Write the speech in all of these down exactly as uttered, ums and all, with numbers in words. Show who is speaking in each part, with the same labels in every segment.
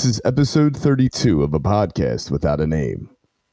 Speaker 1: This is episode thirty-two of a podcast without a name.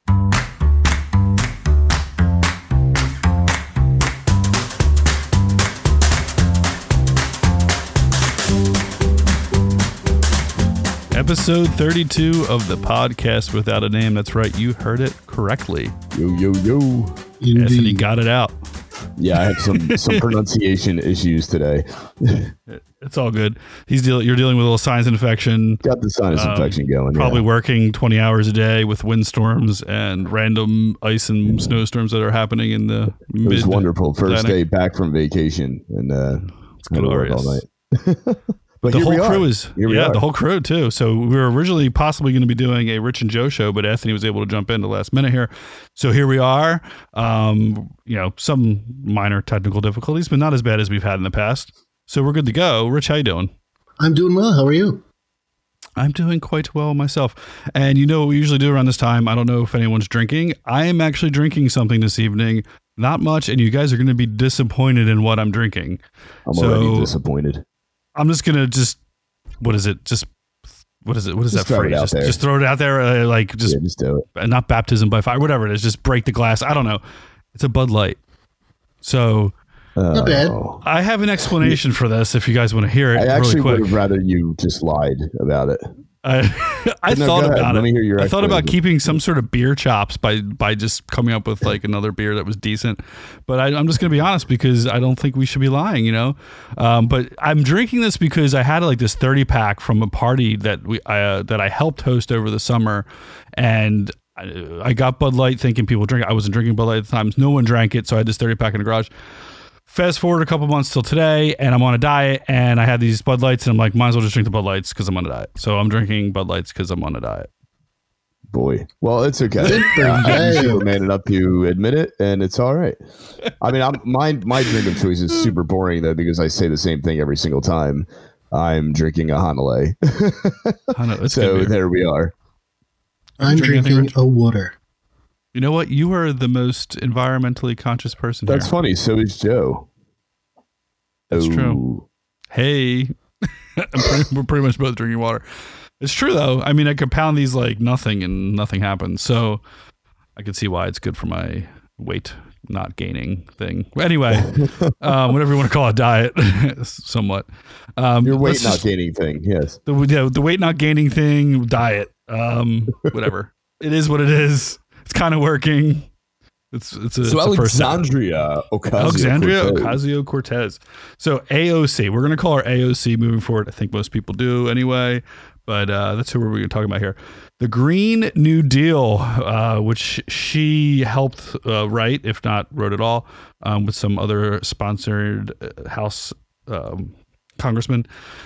Speaker 2: Episode thirty-two of the podcast without a name. That's right. You heard it correctly.
Speaker 1: Yo, yo, yo.
Speaker 2: Indeed. Anthony got it out.
Speaker 1: Yeah, I have some, some pronunciation issues today.
Speaker 2: It's all good. He's dealing. You're dealing with a little sinus infection.
Speaker 1: Got the sinus um, infection going.
Speaker 2: Probably
Speaker 1: yeah.
Speaker 2: working twenty hours a day with windstorms and random ice and snowstorms that are happening in the
Speaker 1: It was wonderful. First day back from vacation, and uh,
Speaker 2: it's glorious.
Speaker 1: All night. But
Speaker 2: the whole crew
Speaker 1: are.
Speaker 2: is yeah,
Speaker 1: are.
Speaker 2: the whole crew too. So we were originally possibly going to be doing a Rich and Joe show, but Anthony was able to jump in the last minute here. So here we are. Um, you know, some minor technical difficulties, but not as bad as we've had in the past. So we're good to go. Rich, how you doing?
Speaker 3: I'm doing well. How are you?
Speaker 2: I'm doing quite well myself. And you know what we usually do around this time? I don't know if anyone's drinking. I am actually drinking something this evening. Not much, and you guys are going to be disappointed in what I'm drinking.
Speaker 1: I'm
Speaker 2: so,
Speaker 1: already disappointed.
Speaker 2: I'm just gonna just what is it? Just what is it? What is
Speaker 1: just
Speaker 2: that phrase? Just, just throw it out there, uh, like just,
Speaker 1: yeah, just do it.
Speaker 2: Not baptism by fire, whatever it is. Just break the glass. I don't know. It's a Bud Light. So
Speaker 1: uh,
Speaker 3: not bad.
Speaker 2: I have an explanation for this. If you guys want to hear it,
Speaker 1: I actually
Speaker 2: really quick.
Speaker 1: would have rather you just lied about it.
Speaker 2: I, I
Speaker 1: no,
Speaker 2: thought about
Speaker 1: Let me hear your
Speaker 2: it. I thought about keeping some sort of beer chops by by just coming up with like another beer that was decent. But I, I'm just going to be honest because I don't think we should be lying, you know. Um, but I'm drinking this because I had like this thirty pack from a party that we uh, that I helped host over the summer, and I, I got Bud Light thinking people drink it. I wasn't drinking Bud Light at the time. No one drank it, so I had this thirty pack in the garage. Fast forward a couple months till today, and I'm on a diet, and I had these Bud Lights, and I'm like, might as well just drink the Bud Lights because I'm on a diet. So I'm drinking Bud Lights because I'm on a diet.
Speaker 1: Boy, well, it's okay. uh, you were man enough to admit it, and it's all right. I mean, I'm, my my drinking choice is super boring though because I say the same thing every single time. I'm drinking a Hanalei.
Speaker 2: Hana,
Speaker 1: so there we are.
Speaker 3: I'm drinking, drinking a water.
Speaker 2: You know what? You are the most environmentally conscious person
Speaker 1: That's
Speaker 2: here.
Speaker 1: funny. So is Joe.
Speaker 2: That's
Speaker 1: oh.
Speaker 2: true. Hey, pretty, we're pretty much both drinking water. It's true, though. I mean, I could pound these like nothing and nothing happens. So I could see why it's good for my weight not gaining thing. Anyway, um, whatever you want to call it, diet, somewhat. Um,
Speaker 1: Your weight not
Speaker 2: just,
Speaker 1: gaining thing, yes.
Speaker 2: The, yeah, the weight not gaining thing, diet, um, whatever. It is what it is. It's kind of working. It's it's a,
Speaker 1: so
Speaker 2: it's
Speaker 1: Alexandria Ocasio
Speaker 2: Alexandria
Speaker 1: Cortez.
Speaker 2: Ocasio-Cortez. So A O C. We're going to call her A O C moving forward. I think most people do anyway, but uh, that's who we're going to talk about here. The Green New Deal, uh, which she helped uh, write, if not wrote it all, um, with some other sponsored uh, House um, congressman,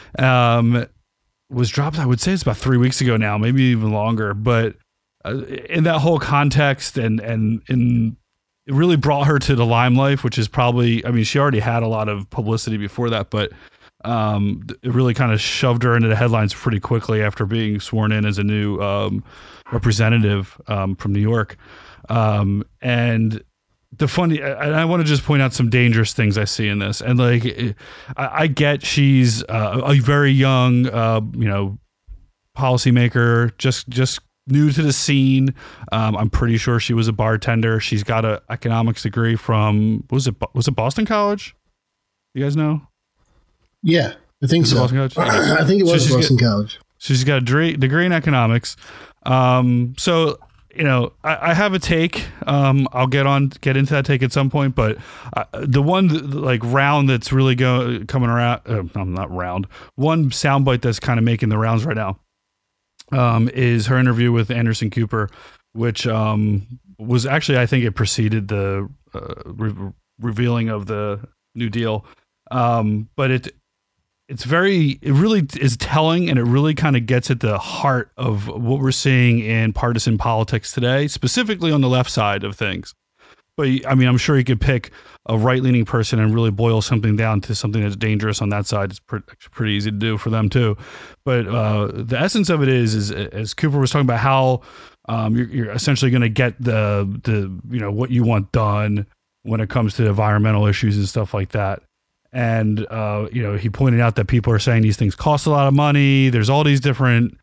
Speaker 2: um, was dropped. I would say it's about three weeks ago now, maybe even longer, but in that whole context and, and, and it really brought her to the limelight, which is probably, I mean, she already had a lot of publicity before that, but um, it really kind of shoved her into the headlines pretty quickly after being sworn in as a new um, representative um, from New York. Um, and the funny, and I want to just point out some dangerous things I see in this. And like, I, I get she's uh, a very young, uh, you know, policymaker, just, just, new to the scene. Um, I'm pretty sure she was a bartender. She's got an economics degree from, was it was it Boston College? You guys know?
Speaker 3: Yeah, I think
Speaker 2: was
Speaker 3: so.
Speaker 2: Boston College? Yeah.
Speaker 3: I think it was
Speaker 2: so
Speaker 3: Boston
Speaker 2: got,
Speaker 3: College.
Speaker 2: She's got a degree, degree in economics. Um, so, you know, I, I have a take. Um, I'll get on, get into that take at some point, but uh, the one that, like round that's really go, coming around, uh, I'm not round, one soundbite that's kind of making the rounds right now. Um, is her interview with Anderson Cooper, which um, was actually, I think it preceded the uh, re- revealing of the New Deal. Um, but it it's very, it really is telling, and it really kind of gets at the heart of what we're seeing in partisan politics today, specifically on the left side of things. But I mean, I'm sure you could pick a right-leaning person and really boil something down to something that's dangerous on that side. It's pre- pretty easy to do for them too. But uh, the essence of it is, is as Cooper was talking about, how um, you're, you're essentially going to get the the you know what you want done when it comes to environmental issues and stuff like that. And uh, you know, he pointed out that people are saying these things cost a lot of money. There's all these different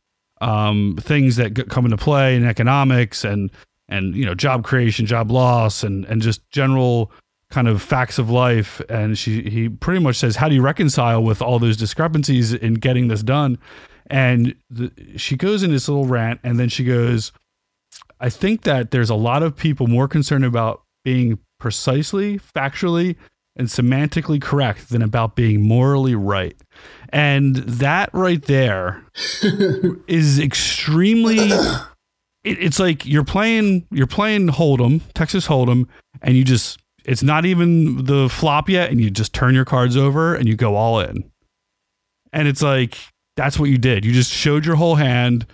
Speaker 2: um, things that g- come into play in economics and and you know job creation, job loss, and and just general kind of facts of life. And she he pretty much says, how do you reconcile with all those discrepancies in getting this done? And the, she goes in this little rant, and then she goes, I think that there's a lot of people more concerned about being precisely, factually, and semantically correct than about being morally right. And that right there is extremely, it, it's like you're playing, you're playing Hold'em, Texas Hold'em, and you just, it's not even the flop yet, and you just turn your cards over and you go all in. And it's like, that's what you did. You just showed your whole hand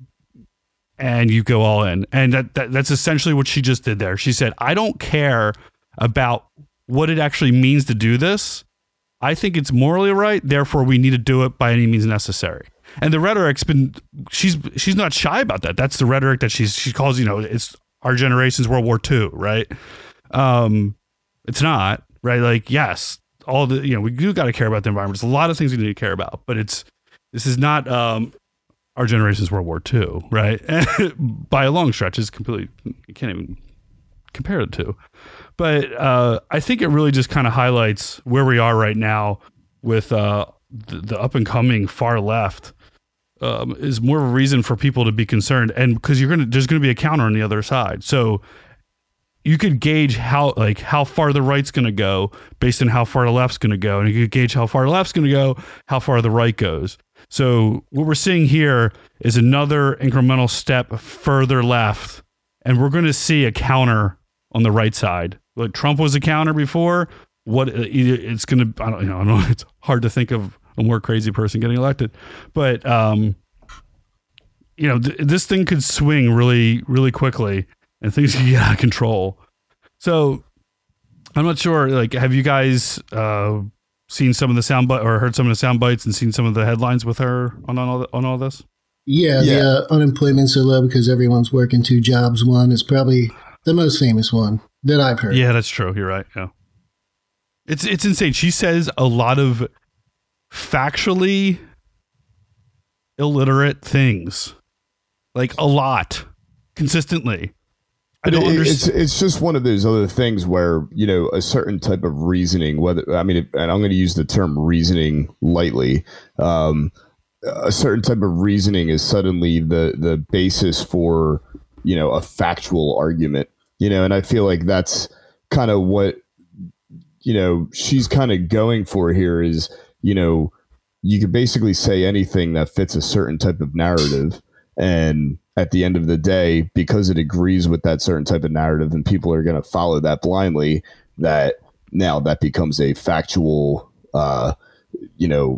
Speaker 2: and you go all in. And that, that that's essentially what she just did there. She said, I don't care about what it actually means to do this. I think it's morally right. Therefore, we need to do it by any means necessary. And the rhetoric's been, she's she's not shy about that. That's the rhetoric that she's she calls, you know, it's our generation's World War Two, right? Um, it's not, right? Like, yes, all the, you know, we do got to care about the environment. There's a lot of things we need to care about, but it's, this is not um, our generation's World War Two, right? By a long stretch, it's completely, you can't even compare it to. But uh, I think it really just kind of highlights where we are right now with uh, the, the up and coming far left. Um, is more of a reason for people to be concerned, and because you're gonna, there's gonna be a counter on the other side. So you could gauge how, like, how far the right's gonna go based on how far the left's gonna go, and you could gauge how far the left's gonna go, how far the right goes. So what we're seeing here is another incremental step further left, and we're going to see a counter on the right side. Like Trump was a counter before. What it's going to, I don't, you know, I know it's hard to think of a more crazy person getting elected, but um, you know, th- this thing could swing really, really quickly, and things can get out of control. So I'm not sure. Like, have you guys uh, seen some of the sound bite or heard some of the sound bites and seen some of the headlines with her on on all the, on all this?
Speaker 3: Yeah,
Speaker 1: Yeah.
Speaker 3: the uh, unemployment's so low because everyone's working two jobs. One is probably the most famous one that I've heard.
Speaker 2: Yeah, that's true. You're right. Yeah, it's it's insane. She says a lot of factually illiterate things, like a lot, consistently. I don't
Speaker 1: It-
Speaker 2: understand.
Speaker 1: It's it's just one of those other things where, you know, a certain type of reasoning, whether, I mean, and I'm going to use the term reasoning lightly, um, a certain type of reasoning is suddenly the the basis for, you know, a factual argument, you know, and I feel like that's kind of what, you know, she's kind of going for here is, you know, you could basically say anything that fits a certain type of narrative, and at the end of the day, because it agrees with that certain type of narrative and people are going to follow that blindly, that now that becomes a factual, uh, you know,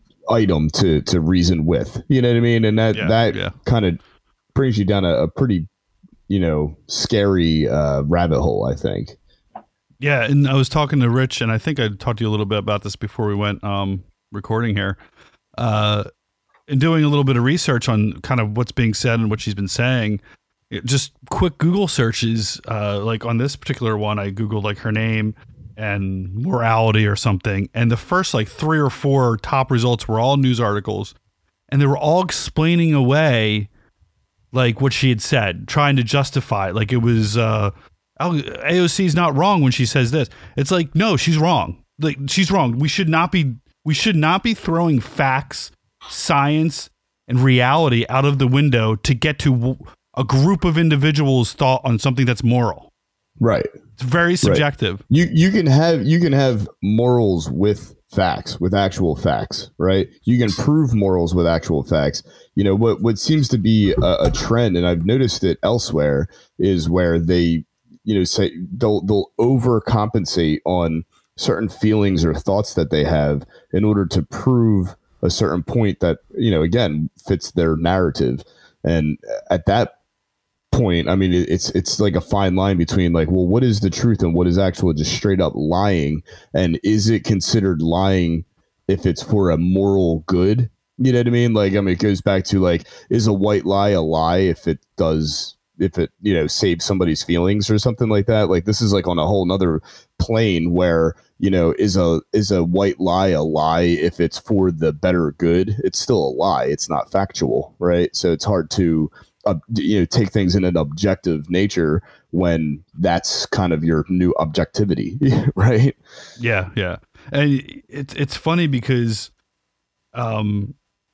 Speaker 1: item to, to reason with, you know what I mean? And that,
Speaker 2: Yeah,
Speaker 1: that
Speaker 2: yeah.
Speaker 1: kind of brings you down a, a pretty, you know, scary uh, rabbit hole, I think.
Speaker 2: Yeah, and I was talking to Rich, and I think I talked to you a little bit about this before we went um, recording here. Uh, and doing a little bit of research on kind of what's being said and what she's been saying, it- just quick Google searches, uh, like on this particular one, I Googled like her name and morality or something. And the first like three or four top results were all news articles, and they were all explaining away like what she had said, trying to justify it. Like it was, uh, A O C is not wrong when she says this. It's like, no, she's wrong. Like she's wrong. We should not be, we should not be throwing facts, science, and reality out of the window to get to w- a group of individuals' thought on something that's moral.
Speaker 1: Right.
Speaker 2: It's very subjective.
Speaker 1: You you can have you can have morals with facts, with actual facts, right? You can prove morals with actual facts. You know, what what seems to be a, a trend, and I've noticed it elsewhere, is where they, you know, say they'll they'll overcompensate on certain feelings or thoughts that they have in order to prove a certain point that, you know, again, fits their narrative. And at that point, I mean, it- it's it's like a fine line between like, well, what is the truth and what is actual just straight up lying, and is it considered lying if it's for a moral good? You know what I mean? Like, I mean, it goes back to like, is a white lie a lie if it does, if it, you know, saves somebody's feelings or something like that? Like, this is like on a whole nother plane where, you know, is a is a white lie a lie if it's for the better good? It's still a lie. It's not factual, right? So it's hard to uh, you know take things in an objective nature when that's kind of your new objectivity, right?
Speaker 2: Yeah, yeah. And it's it's funny because, um,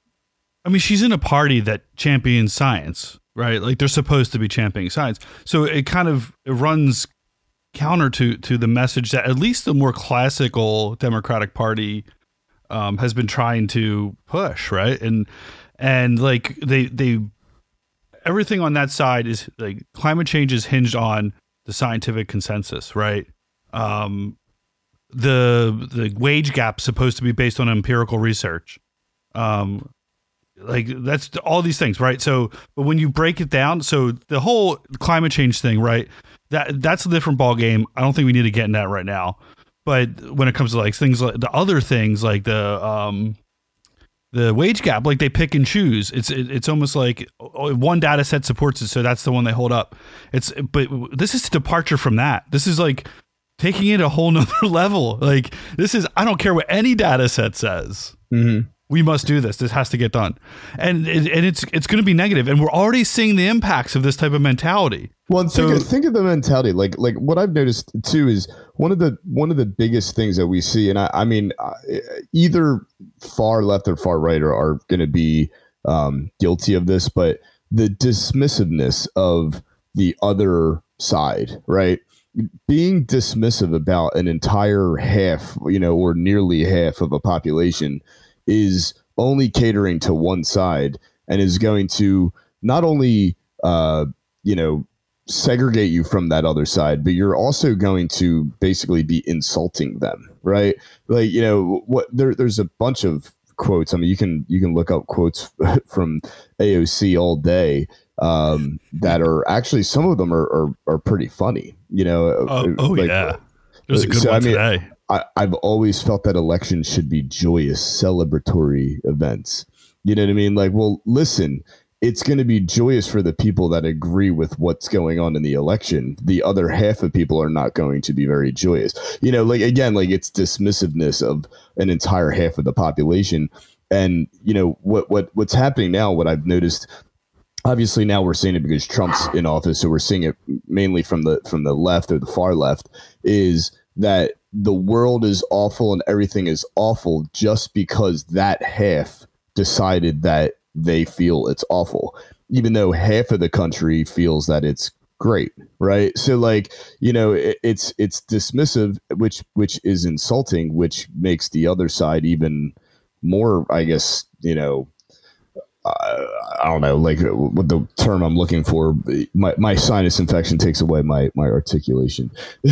Speaker 2: I mean, she's in a party that champions science, right? Like they're supposed to be championing science, so it kind of it runs counter to to the message that at least the more classical Democratic Party um, has been trying to push, right? And and like they they everything on that side is like climate change is hinged on the scientific consensus, right? Um, the the wage gap is supposed to be based on empirical research. Um, like that's all these things, right? So, but when you break it down, so the whole climate change thing, right? That that's a different ball game. I don't think we need to get in that right now. But when it comes to like things like the other things like the um, the wage gap, like they pick and choose. It's it, it's almost like one data set supports it, so that's the one they hold up. It's but this is a departure from that. This is like taking it a whole nother level. Like this is I don't care what any data set says.
Speaker 1: Mm-hmm.
Speaker 2: We must do this. This has to get done, and and it's it's going to be negative, and we're already seeing the impacts of this type of mentality.
Speaker 1: Well, and think,
Speaker 2: So-
Speaker 1: of, think of the mentality. Like like what I've noticed too is one of the one of the biggest things that we see, and I, I mean, uh, either far left or far right are, are going to be um, guilty of this, but the dismissiveness of the other side, right? Being dismissive about an entire half, you know, or nearly half of a population is only catering to one side and is going to not only, uh, you know, segregate you from that other side, but you're also going to basically be insulting them, right? Like, you know, what there, there's a bunch of quotes. I mean, you can you can look up quotes from A O C all day um, that are actually some of them are are, are pretty funny. You know,
Speaker 2: Oh, oh
Speaker 1: like,
Speaker 2: yeah, there's a good
Speaker 1: so,
Speaker 2: one
Speaker 1: I mean,
Speaker 2: today.
Speaker 1: I, I've always felt that elections should be joyous, celebratory events. You know what I mean? Like, well, listen, it's going to be joyous for the people that agree with what's going on in the election. The other half of people are not going to be very joyous. You know, like, again, like it's dismissiveness of an entire half of the population. And, you know, what, what what's happening now, what I've noticed, obviously now we're seeing it because Trump's in office, so we're seeing it mainly from the from the left or the far left, is that the world is awful and everything is awful just because that half decided that they feel it's awful, even though half of the country feels that it's great, right? So, like, you know, it, it's it's dismissive, which which is insulting, which makes the other side even more, I guess, you know, uh, I don't know, like what the term I'm looking for. My, my sinus infection takes away my, my articulation,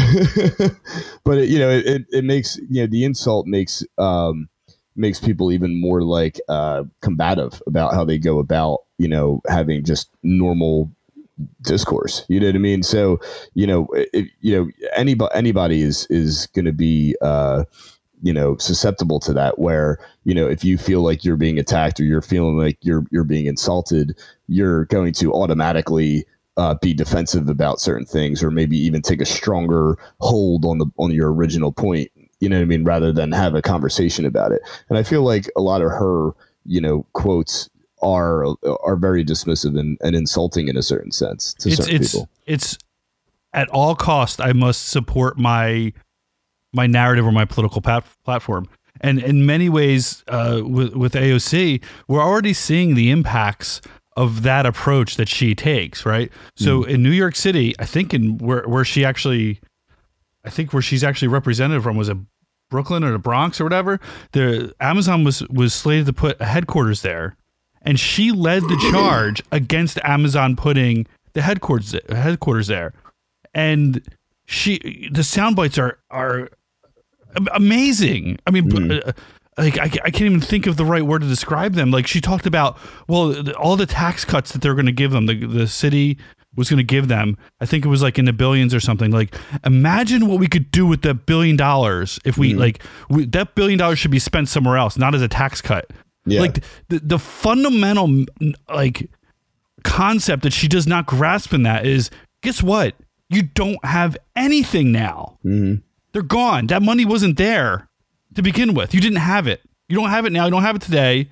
Speaker 1: but it, you know, it, it makes, you know, the insult makes, um, makes people even more like, uh, combative about how they go about, you know, having just normal discourse, you know what I mean? So, you know, if, you know, anybody, anybody is, is going to be, uh, you know, susceptible to that, where, you know, if you feel like you're being attacked or you're feeling like you're you're being insulted, you're going to automatically uh, be defensive about certain things, or maybe even take a stronger hold on the on your original point, you know what I mean, rather than have a conversation about it. And I feel like a lot of her, you know, quotes are are very dismissive and, and insulting in a certain sense to
Speaker 2: It's
Speaker 1: certain
Speaker 2: it's
Speaker 1: people.
Speaker 2: it's at all cost I must support my my narrative or my political pat- platform. And in many ways, uh, with, with A O C, we're already seeing the impacts of that approach that she takes, right? So mm. in New York City, I think in where, where she actually, I think where she's actually represented from was it Brooklyn or the Bronx or whatever, the Amazon was, was slated to put a headquarters there. And she led the charge against Amazon putting the headquarters headquarters there. And she, the sound bites are, are, amazing. I mean, mm. uh, like I, I can't even think of the right word to describe them. Like she talked about, well, the, all the tax cuts that they're going to give them, the the city was going to give them. I think it was like in the billions or something. Like, imagine what we could do with that billion dollars if we mm. like we, that billion dollars should be spent somewhere else, not as a tax cut. Yeah. Like the the fundamental like concept that she does not grasp in that is, guess what? You don't have anything now.
Speaker 1: Mm-hmm.
Speaker 2: They're gone. That money wasn't there to begin with. You didn't have it. You don't have it now. You don't have it today.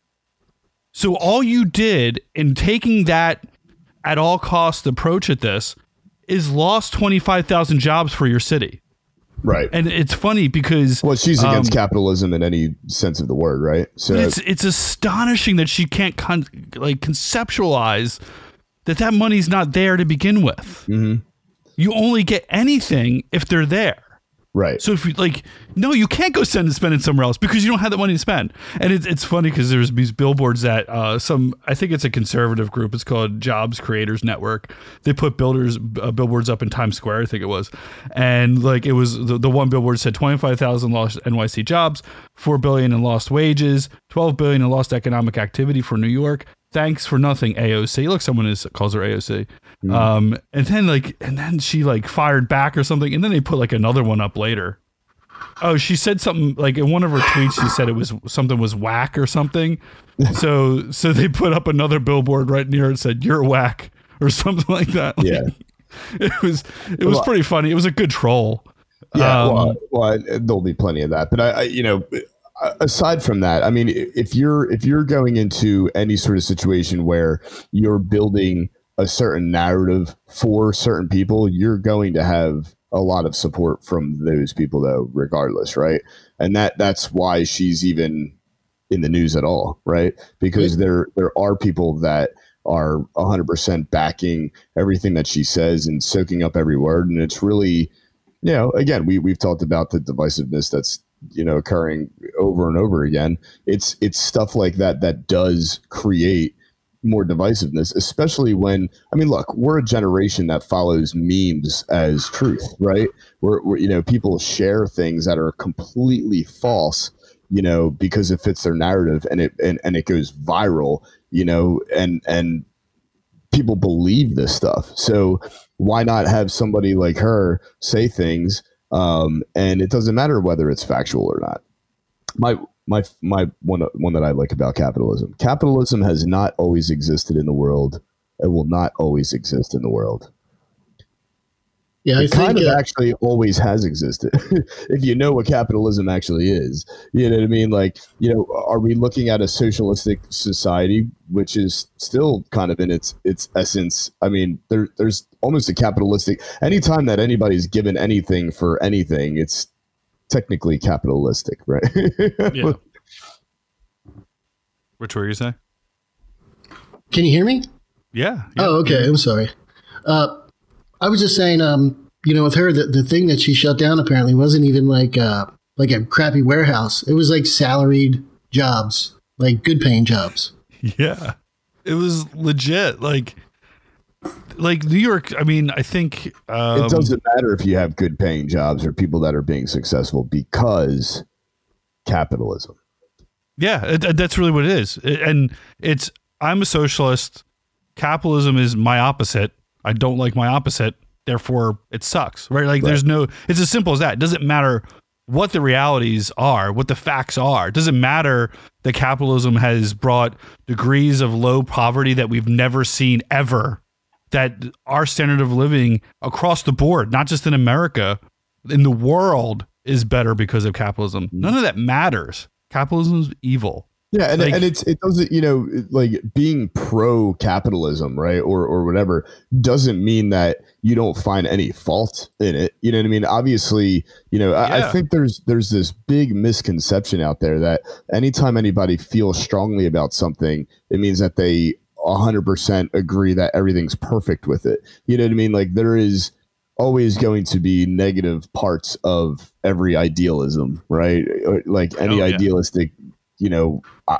Speaker 2: So all you did in taking that at all cost approach at this is lost twenty-five thousand jobs for your city.
Speaker 1: Right.
Speaker 2: And it's funny because
Speaker 1: well, she's against
Speaker 2: um,
Speaker 1: capitalism in any sense of the word, right? So
Speaker 2: it's it's astonishing that she can't con- like conceptualize that that money's not there to begin with.
Speaker 1: Mm-hmm.
Speaker 2: You only get anything if they're there.
Speaker 1: Right.
Speaker 2: So if you like, no, you can't go send and spend it somewhere else because you don't have that money to spend. And it's it's funny because there's these billboards that uh, some, I think it's a conservative group. It's called Jobs Creators Network. They put builders uh, billboards up in Times Square, I think it was. And like it was the, the one billboard said twenty-five thousand lost N Y C jobs, four billion in lost wages, twelve billion in lost economic activity for New York. Thanks for nothing, A O C. Look, someone is calls her A O C. Mm. Um, and then like, and then she like fired back or something. And then they put like another one up later. Oh, she said something like in one of her tweets. She said it was something was whack or something. So, so they put up another billboard right near it said "You're whack" or something like that. Like,
Speaker 1: yeah,
Speaker 2: it was it was well, pretty funny. It was a good troll.
Speaker 1: Yeah,
Speaker 2: um,
Speaker 1: well, well, there'll be plenty of that. But I, I you know. Aside from that, I mean, if you're if you're going into any sort of situation where you're building a certain narrative for certain people, you're going to have a lot of support from those people, though, regardless, right? And that that's why she's even in the news at all, right? Because there there are people that are one hundred percent backing everything that she says and soaking up every word, and it's really, you know, again, we we've talked about the divisiveness that's, you know, occurring over and over again. It's it's stuff like that that does create more divisiveness, especially when, I mean, look, we're a generation that follows memes as truth, right? We're, we're you know, people share things that are completely false, you know, because it fits their narrative and it and, and it goes viral, you know, and and people believe this stuff. So why not have somebody like her say things? Um, and it doesn't matter whether it's factual or not. My my my one one that I like about capitalism. Capitalism has not always existed in the world. It will not always exist in the world.
Speaker 3: Yeah,
Speaker 1: it
Speaker 3: I
Speaker 1: kind
Speaker 3: think,
Speaker 1: of
Speaker 3: uh,
Speaker 1: actually always has existed. If you know what capitalism actually is, you know what I mean? Like, you know, are we looking at a socialistic society, which is still kind of in its its essence? I mean, there there's almost a capitalistic. Anytime that anybody's given anything for anything, it's technically capitalistic, right?
Speaker 2: Yeah. Which were you saying?
Speaker 3: Can you hear me?
Speaker 2: Yeah. yeah.
Speaker 3: Oh, okay. I'm sorry. Uh, I was just saying, um, you know, with her, the, the thing that she shut down apparently wasn't even like uh, like a crappy warehouse. It was like salaried jobs, like good paying jobs.
Speaker 2: Yeah, it was legit. Like, like New York. I mean, I think um,
Speaker 1: it doesn't matter if you have good paying jobs or people that are being successful because capitalism.
Speaker 2: Yeah, it, that's really what it is. And it's, I'm a socialist. Capitalism is my opposite. I don't like my opposite, therefore it sucks, right? Like right. There's no, it's as simple as that. It doesn't matter what the realities are, what the facts are. It doesn't matter that capitalism has brought degrees of low poverty that we've never seen ever, that our standard of living across the board, not just in America, in the world is better because of capitalism. None of that matters. Capitalism is evil.
Speaker 1: Yeah, and,
Speaker 2: like,
Speaker 1: and it's it doesn't, you know, like being pro capitalism, right, or or whatever, doesn't mean that you don't find any fault in it. You know what I mean? Obviously, you know, I,
Speaker 2: yeah.
Speaker 1: I think there's there's this big misconception out there that anytime anybody feels strongly about something, it means that they one hundred percent agree that everything's perfect with it. You know what I mean? Like there is always going to be negative parts of every idealism, right? Like any oh, yeah. idealistic, you know, uh,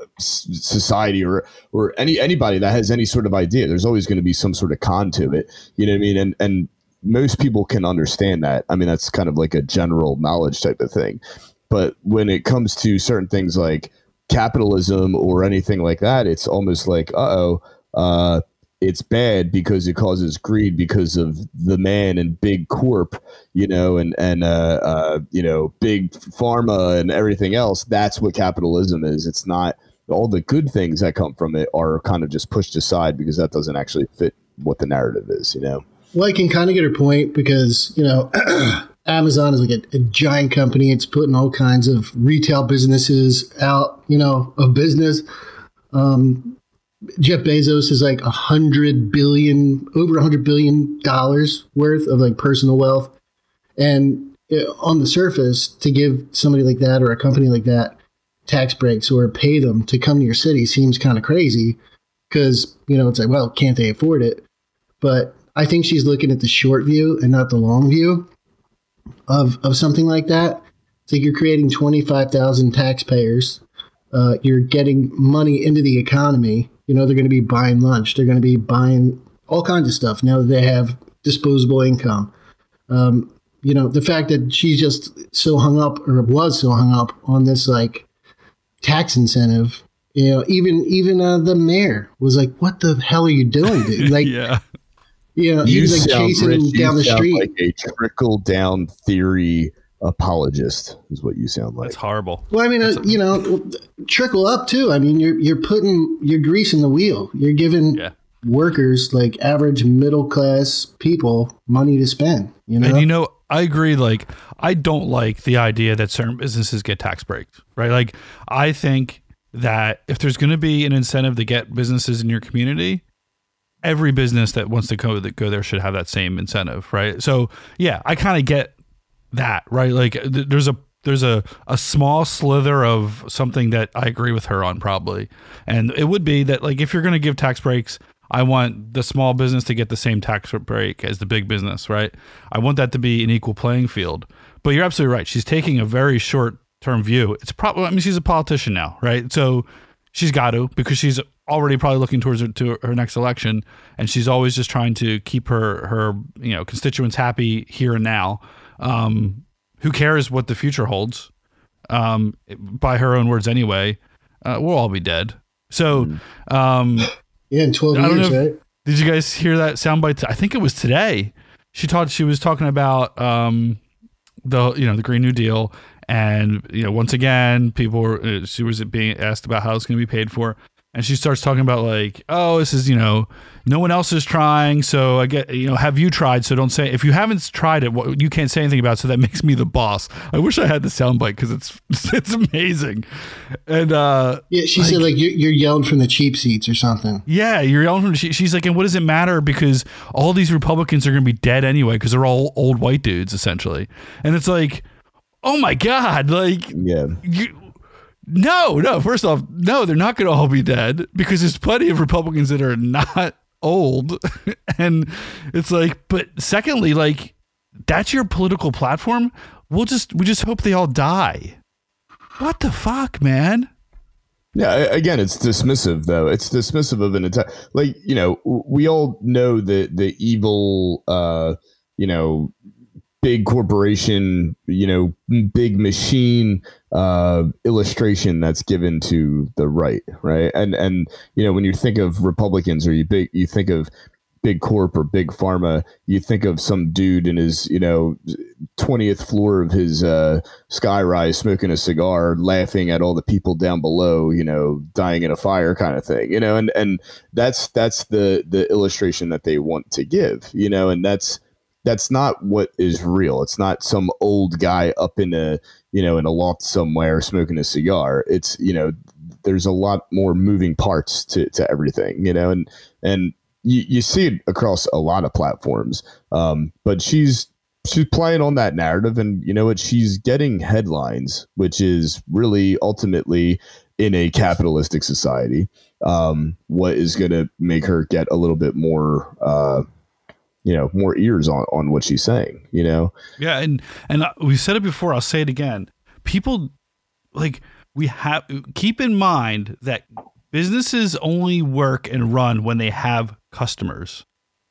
Speaker 1: society or or any anybody that has any sort of idea, there's always going to be some sort of con to it. You know what I mean? And and most people can understand that. I mean, that's kind of like a general knowledge type of thing. But when it comes to certain things like capitalism or anything like that, it's almost like, uh-oh, uh, it's bad because it causes greed because of the man and big corp, you know, and, and uh, uh, you know, big pharma and everything else. That's what capitalism is. It's not all the good things that come from it are kind of just pushed aside because that doesn't actually fit what the narrative is, you know?
Speaker 3: Well, I can kind of get her point because, you know, Amazon is like a, a giant company. It's putting all kinds of retail businesses out, you know, of business. Um, Jeff Bezos is like a hundred billion, over a hundred billion dollars worth of like personal wealth. And on the surface, to give somebody like that or a company like that tax breaks or pay them to come to your city seems kind of crazy because, you know, it's like, well, can't they afford it? But I think she's looking at the short view and not the long view of, of something like that. It's like you're creating twenty-five thousand taxpayers. Uh, you're getting money into the economy. You know, they're going to be buying lunch. They're going to be buying all kinds of stuff now that they have disposable income. Um, you know, the fact that she's just so hung up or was so hung up on this like tax incentive, you know, even even uh, the mayor was like, what the hell are you doing, dude? Like,
Speaker 2: yeah.
Speaker 3: You know, he
Speaker 1: You
Speaker 3: was like
Speaker 1: sound,
Speaker 3: chasing
Speaker 1: Rich,
Speaker 3: him down
Speaker 1: you
Speaker 3: the
Speaker 1: sound
Speaker 3: street.
Speaker 1: like a trickle down theory apologist is what you sound like.
Speaker 2: That's horrible.
Speaker 3: Well, I mean, uh, you know, trickle up too. I mean, you're you're putting you're greasing the wheel. You're giving
Speaker 2: Yeah.
Speaker 3: workers, like average middle class people, money to spend. You know,
Speaker 2: And you know, I agree. Like, I don't like the idea that certain businesses get tax breaks, right? Like, I think that if there's going to be an incentive to get businesses in your community, every business that wants to go, that go there should have that same incentive, right? So, yeah, I kind of get that, right? Like, th- there's a there's a, a small slither of something that I agree with her on probably. And it would be that, like, if you're going to give tax breaks, I want the small business to get the same tax break as the big business, right? I want that to be an equal playing field. But you're absolutely right. She's taking a very short-term view. It's probably, I mean, she's a politician now, right? So she's got to, because she's already probably looking towards her, to her next election, and she's always just trying to keep her her you know constituents happy here and now. Um, who cares what the future holds? Um, by her own words, anyway, uh, we'll all be dead. So. Um,
Speaker 3: yeah, in twelve
Speaker 2: I don't
Speaker 3: years,
Speaker 2: know if-
Speaker 3: right?
Speaker 2: Did you guys hear that soundbite? I think it was today. She talked. She was talking about um, the you know the Green New Deal, and you know once again, people were. Uh, she was being asked about how it's going to be paid for, and she starts talking about like, oh, this is you know, no one else is trying, so I get you know, have you tried? So don't say if you haven't tried it, what, you can't say anything about it, so that makes me the boss. I wish I had the soundbite because it's it's amazing, and uh,
Speaker 3: Yeah, she
Speaker 2: like,
Speaker 3: said like you're, you're yelling from the cheap seats or something.
Speaker 2: yeah, you're yelling from. She, she's like, and what does it matter? Because all these Republicans are going to be dead anyway because they're all old white dudes essentially. And it's like, oh my god, like,
Speaker 1: Yeah.
Speaker 2: you, no, no. First off, no, they're not going to all be dead because there's plenty of Republicans that are not old, and it's like, but secondly, like, that's your political platform. We'll just we just hope they all die. What the fuck, man?
Speaker 1: Yeah, a- again, it's dismissive though. It's dismissive of an entire, like, you know, w- we all know the the evil, uh, you know, big corporation, you know, big machine uh, illustration that's given to the right, right? And and you know, when you think of Republicans or you big, you think of big corp or big pharma, you think of some dude in his, you know, twentieth floor of his uh, skyrise smoking a cigar, laughing at all the people down below, you know, dying in a fire kind of thing, you know, and and that's that's the the illustration that they want to give, you know, and that's that's not what is real. It's not some old guy up in a, you know, in a loft somewhere smoking a cigar. It's, you know, there's a lot more moving parts to, to everything, you know, and, and you, you see it across a lot of platforms. Um, but she's, she's playing on that narrative, and you know what, she's getting headlines, which is really ultimately in a capitalistic society, um, what is going to make her get a little bit more, uh, you know, more ears on, on what she's saying, you know?
Speaker 2: Yeah. And, and we said it before, I'll say it again. People like we have, keep in mind that businesses only work and run when they have customers.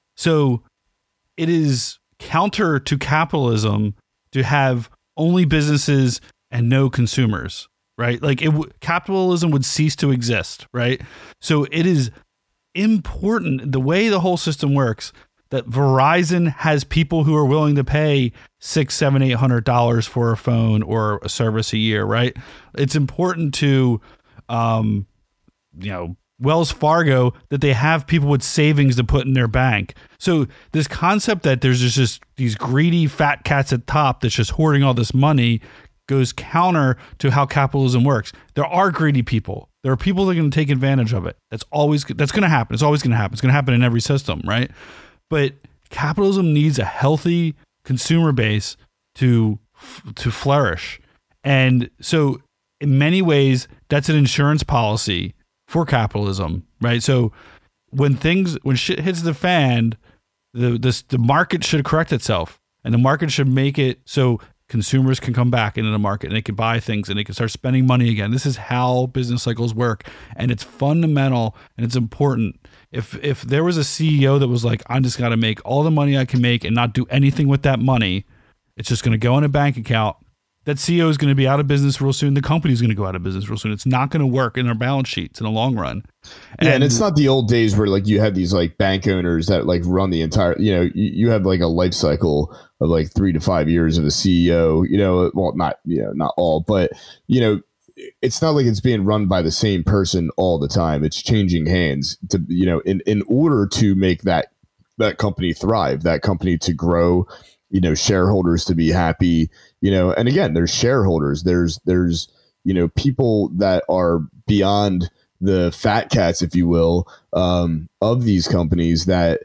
Speaker 2: So it is counter to capitalism to have only businesses and no consumers, right? Like it w- capitalism would cease to exist, right? So it is important, the way the whole system works, that Verizon has people who are willing to pay six, seven, eight hundred dollars for a phone or a service a year, right? It's important to, um, you know, Wells Fargo that they have people with savings to put in their bank. So this concept that there's just, just these greedy fat cats at top that's just hoarding all this money goes counter to how capitalism works. There are greedy people. There are people that are going to take advantage of it. That's always that's going to happen. It's always going to happen. It's going to happen in every system, right? But capitalism needs a healthy consumer base to to flourish. And so in many ways, that's an insurance policy for capitalism, right? So when things, when shit hits the fan, the this the market should correct itself, and the market should make it so consumers can come back into the market and they can buy things and they can start spending money again. This is how business cycles work, and it's fundamental and it's important. If if there was a C E O that was like, I'm just got to make all the money I can make and not do anything with that money, it's just going to go in a bank account. That C E O is going to be out of business real soon. The company is going to go out of business real soon. It's not going to work in their balance sheets in the long run.
Speaker 1: And, yeah, and it's not the old days where like you had these like bank owners that like run the entire, you know, you, you have like a life cycle of like three to five years of a C E O, you know, well, not, you know, not all, but, you know, it's not like it's being run by the same person all the time. It's changing hands to, you know, in, in order to make that, that company thrive, that company to grow, you know, shareholders to be happy, you know, and again, there's shareholders, there's, there's, you know, people that are beyond the fat cats, if you will, um, of these companies that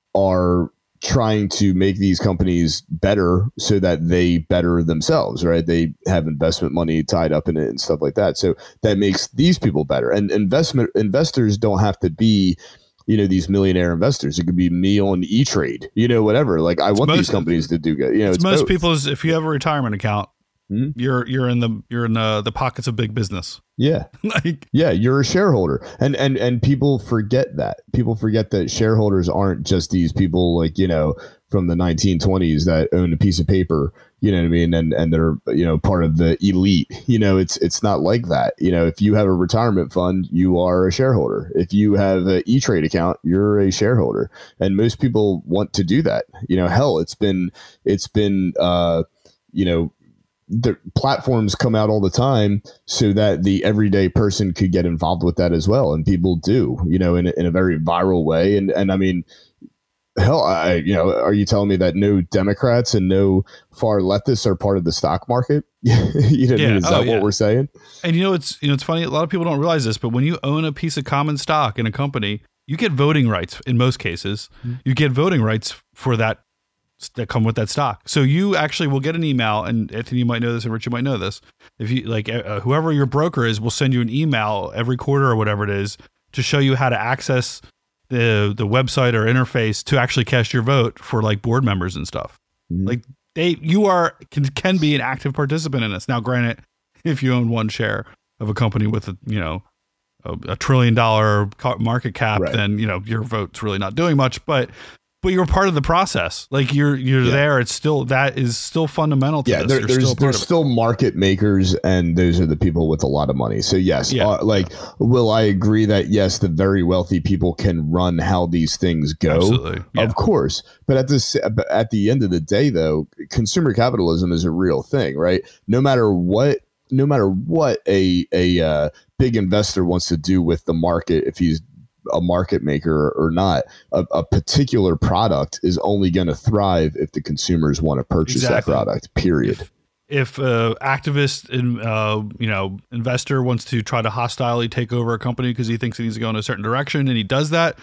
Speaker 1: are trying to make these companies better so that they better themselves, right? They have investment money tied up in it and stuff like that. So that makes these people better. And investment investors don't have to be, you know, these millionaire investors. It could be me on E-Trade, you know, whatever. Like I it's want most, these companies to do good. You know,
Speaker 2: it's,
Speaker 1: it's
Speaker 2: most
Speaker 1: both.
Speaker 2: people's, if you have a retirement account, hmm? you're, you're in the, you're in the, the pockets of big business.
Speaker 1: Yeah.
Speaker 2: like,
Speaker 1: yeah. You're a shareholder. And, and, and people forget that. People forget that shareholders aren't just these people like, you know, from the nineteen twenties that own a piece of paper, you know what I mean? And, and they're, you know, part of the elite, you know, it's, it's not like that. You know, if you have a retirement fund, you are a shareholder. If you have an E-Trade account, you're a shareholder. And most people want to do that. You know, hell, it's been, it's been, uh, you know, the platforms come out all the time so that the everyday person could get involved with that as well. And people do, you know, in, in a very viral way. And, and I mean, hell, I, you know, are you telling me that no Democrats and no far leftists are part of the stock market? you know, yeah. Is that oh, yeah. what we're saying?
Speaker 2: And you know, it's, you know, it's funny. A lot of people don't realize this, but when you own a piece of common stock in a company, you get voting rights in most cases. Mm-hmm. You get voting rights for that that come with that stock. So you actually will get an email, and Anthony, you might know this, and Rich, you might know this. If you like, uh, whoever your broker is will send you an email every quarter or whatever it is to show you how to access the the website or interface to actually cast your vote for like board members and stuff. Mm-hmm. Like they, you are can can be an active participant in this. Now, granted, if you own one share of a company with a you know a, a trillion dollar market cap, right. then you know your vote's really not doing much, but. But you're part of the process. Like you're you're yeah. there. It's still that is still fundamental to
Speaker 1: yeah,
Speaker 2: this.
Speaker 1: There, there's
Speaker 2: still
Speaker 1: there's still market makers, and those are the people with a lot of money. So yes, yeah. uh, like will I agree that yes, the very wealthy people can run how these things go?
Speaker 2: Absolutely. Yeah.
Speaker 1: Of course. But at this at the end of the day, though, consumer capitalism is a real thing, right? No matter what, no matter what a a uh, big investor wants to do with the market, if he's a market maker or not, a, a particular product is only going to thrive if the consumers want to purchase exactly. that product, period.
Speaker 2: If, if uh activist and uh, you know, investor wants to try to hostilely take over a company because he thinks it needs to go in a certain direction, and he does that,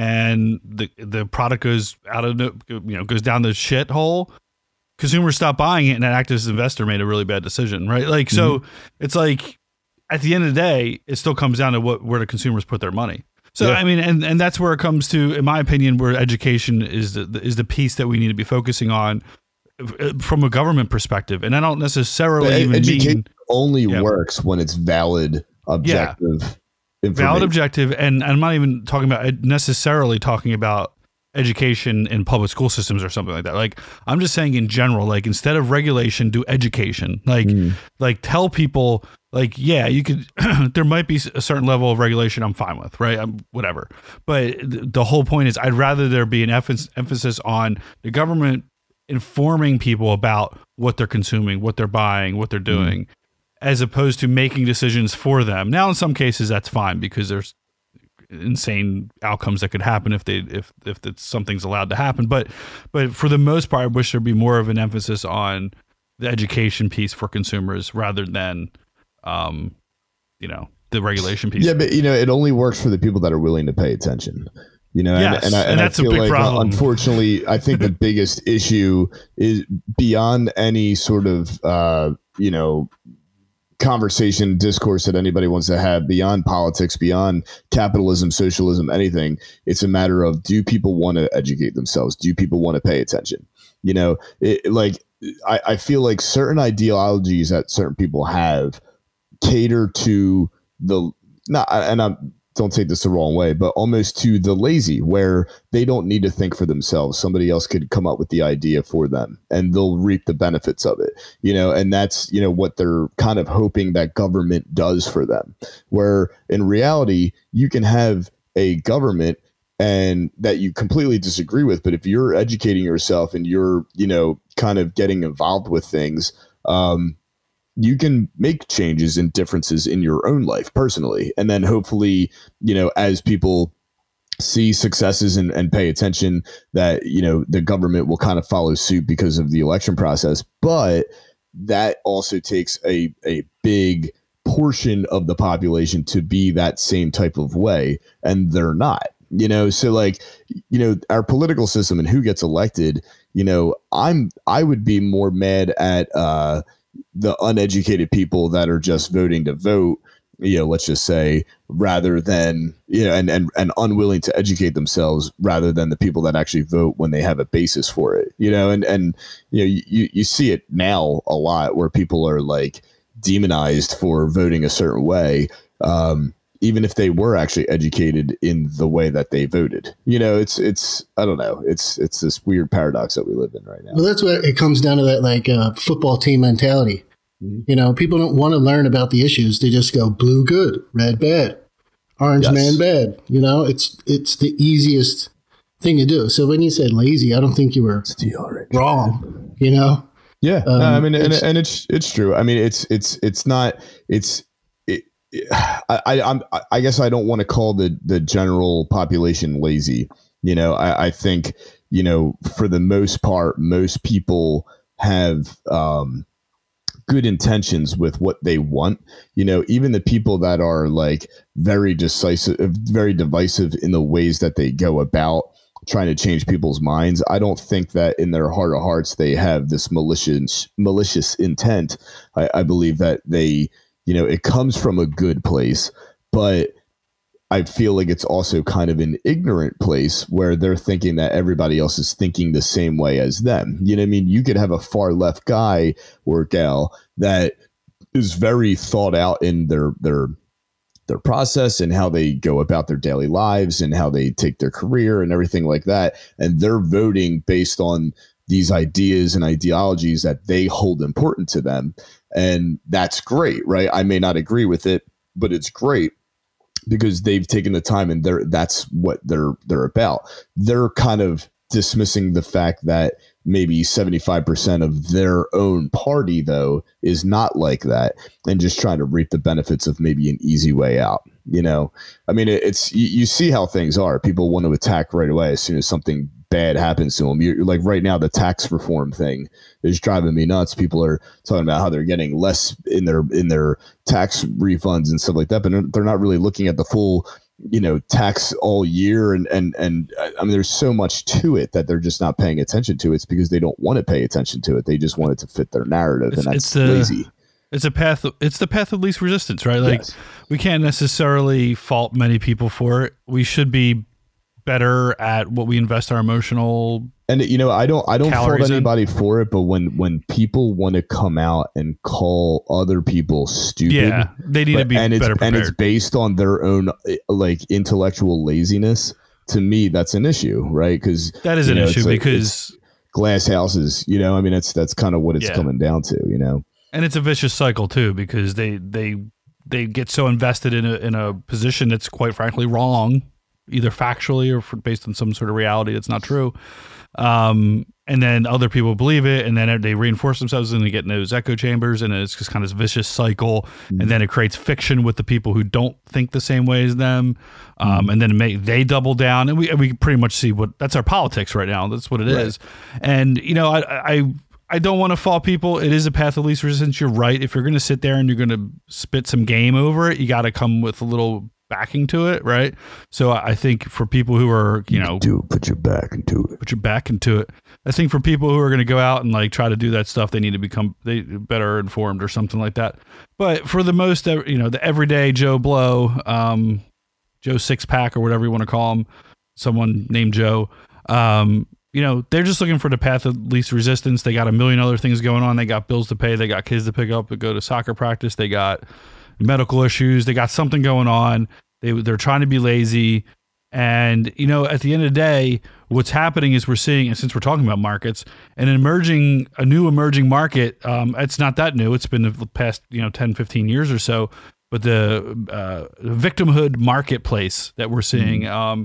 Speaker 2: and the the product goes out of the, you know, goes down the shithole, consumers stop buying it, and that activist investor made a really bad decision, right? Like, so mm-hmm. it's like at the end of the day, it still comes down to what where the consumers put their money. So, yeah. I mean, and, and that's where it comes to, in my opinion, where education is the, is the piece that we need to be focusing on from a government perspective. And I don't necessarily
Speaker 1: but
Speaker 2: even
Speaker 1: education
Speaker 2: mean
Speaker 1: only yeah. works when it's valid, objective,
Speaker 2: yeah. valid, objective. And I'm not even talking about necessarily talking about education in public school systems or something like that. Like, I'm just saying in general, like instead of regulation, do education, like, mm. like tell people, like, yeah, you could, there might be a certain level of regulation I'm fine with, right? I'm whatever. But th- the whole point is I'd rather there be an emph- emphasis on the government informing people about what they're consuming, what they're buying, what they're doing, mm. as opposed to making decisions for them. Now, in some cases, that's fine because there's insane outcomes that could happen if they if if it's, something's allowed to happen. But but for the most part, I wish there'd be more of an emphasis on the education piece for consumers rather than, um, you know, the regulation piece.
Speaker 1: Yeah, but you know, it only works for the people that are willing to pay attention. You know,
Speaker 2: yes,
Speaker 1: and, and, I, and,
Speaker 2: and that's
Speaker 1: I feel
Speaker 2: a big
Speaker 1: like,
Speaker 2: problem.
Speaker 1: Unfortunately, I think the biggest issue is beyond any sort of, uh, you know, conversation, discourse that anybody wants to have, beyond politics, beyond capitalism, socialism, anything. It's a matter of, do people want to educate themselves? Do people want to pay attention? You know, it, like I, I feel like certain ideologies that certain people have cater to the not, and I'm. Don't take this the wrong way, but almost to the lazy, where they don't need to think for themselves. Somebody else could come up with the idea for them and they'll reap the benefits of it, you know, and that's, you know, what they're kind of hoping that government does for them, where in reality, you can have a government and that you completely disagree with. But if you're educating yourself and you're, you know, kind of getting involved with things, um, you can make changes and differences in your own life personally. And then hopefully, you know, as people see successes and, and pay attention, that, you know, the government will kind of follow suit because of the election process. But that also takes a, a big portion of the population to be that same type of way. And they're not, you know, so like, you know, our political system and who gets elected, you know, I'm, I would be more mad at, uh, the uneducated people that are just voting to vote, you know, let's just say, rather than, you know, and, and, and unwilling to educate themselves, rather than the people that actually vote when they have a basis for it, you know, and, and, you know, you, you see it now a lot where people are like demonized for voting a certain way. Um, even if they were actually educated in the way that they voted, you know, it's, it's, I don't know. It's, it's this weird paradox that we live in right now.
Speaker 3: Well, that's what it comes down to, that like uh, football team mentality. Mm-hmm. You know, people don't want to learn about the issues. They just go blue good, red bad, orange yes. man bad. You know, it's, it's the easiest thing to do. So when you said lazy, I don't think you were wrong, you know?
Speaker 1: Yeah. Um, no, I mean, and, and it's, it's true. I mean, it's, it's, it's not, it's, I, I, I'm, I guess I don't want to call the, the general population lazy. You know, I, I think, you know, for the most part, most people have um, good intentions with what they want. You know, even the people that are like very decisive, very divisive in the ways that they go about trying to change people's minds. I don't think that in their heart of hearts, they have this malicious, malicious intent. I, I believe that they, you know, it comes from a good place, but I feel like it's also kind of an ignorant place where they're thinking that everybody else is thinking the same way as them. You know what I mean? You could have a far left guy or gal that is very thought out in their, their, their process and how they go about their daily lives and how they take their career and everything like that. And they're voting based on these ideas and ideologies that they hold important to them. And that's great, right? I may not agree with it, but it's great because they've taken the time and they're, that's what they're, they're about. They're kind of dismissing the fact that maybe seventy-five percent of their own party, though, is not like that and just trying to reap the benefits of maybe an easy way out. You know, I mean, it, it's, you, you see how things are. People want to attack right away as soon as something bad happens to them. You're like right now, the tax reform thing is driving me nuts. People are talking about how they're getting less in their in their tax refunds and stuff like that, but they're not really looking at the full, you know, tax all year. And and and I mean, there's so much to it that they're just not paying attention to. It's because they don't want to pay attention to it. They just want it to fit their narrative, it's, and that's
Speaker 2: it's
Speaker 1: lazy.
Speaker 2: A, it's a path. It's the path of least resistance, right? Like yes. we can't necessarily fault many people for it. We should be better at what we invest our emotional
Speaker 1: and you know I don't I don't fault anybody in. for it, but when when people want to come out and call other people stupid,
Speaker 2: yeah, they need
Speaker 1: but,
Speaker 2: to be
Speaker 1: and
Speaker 2: better
Speaker 1: it's,
Speaker 2: prepared.
Speaker 1: And it's based on their own like intellectual laziness. To me, that's an issue, right? Because
Speaker 2: that is an
Speaker 1: know,
Speaker 2: issue
Speaker 1: like,
Speaker 2: because
Speaker 1: glass houses, you know, I mean, that's that's kind of what it's yeah. coming down to, you know.
Speaker 2: And it's a vicious cycle too, because they they they get so invested in a in a position that's quite frankly wrong, either factually or for, based on some sort of reality that's not true. Um, and then other people believe it, and then they reinforce themselves, and they get in those echo chambers, and it's just kind of this vicious cycle, mm-hmm. and then it creates fiction with the people who don't think the same way as them, um, mm-hmm. and then may, they double down, and we and we pretty much see what that's our politics right now. That's what it right. is, and you know, I I, I don't want to fault people. It is a path of least resistance. You're right. If you're going to sit there and you're going to spit some game over it, you got to come with a little backing to it, right? So I think for people who are, you know,
Speaker 1: do put your back into it.
Speaker 2: Put your back into it. I think for people who are going to go out and like try to do that stuff, they need to become they better informed or something like that. But for the most, you know, the everyday Joe Blow, um, Joe Six Pack or whatever you want to call him, someone named Joe, um, you know, they're just looking for the path of least resistance. They got a million other things going on. They got bills to pay. They got kids to pick up and go to soccer practice. They got medical issues. They got something going on. They, they're trying to be lazy. And, you know, at the end of the day, what's happening is we're seeing, and since we're talking about markets, an emerging, a new emerging market. Um, it's not that new. It's been the past, you know, ten, fifteen years or so. But the uh, victimhood marketplace that we're seeing, mm-hmm. um,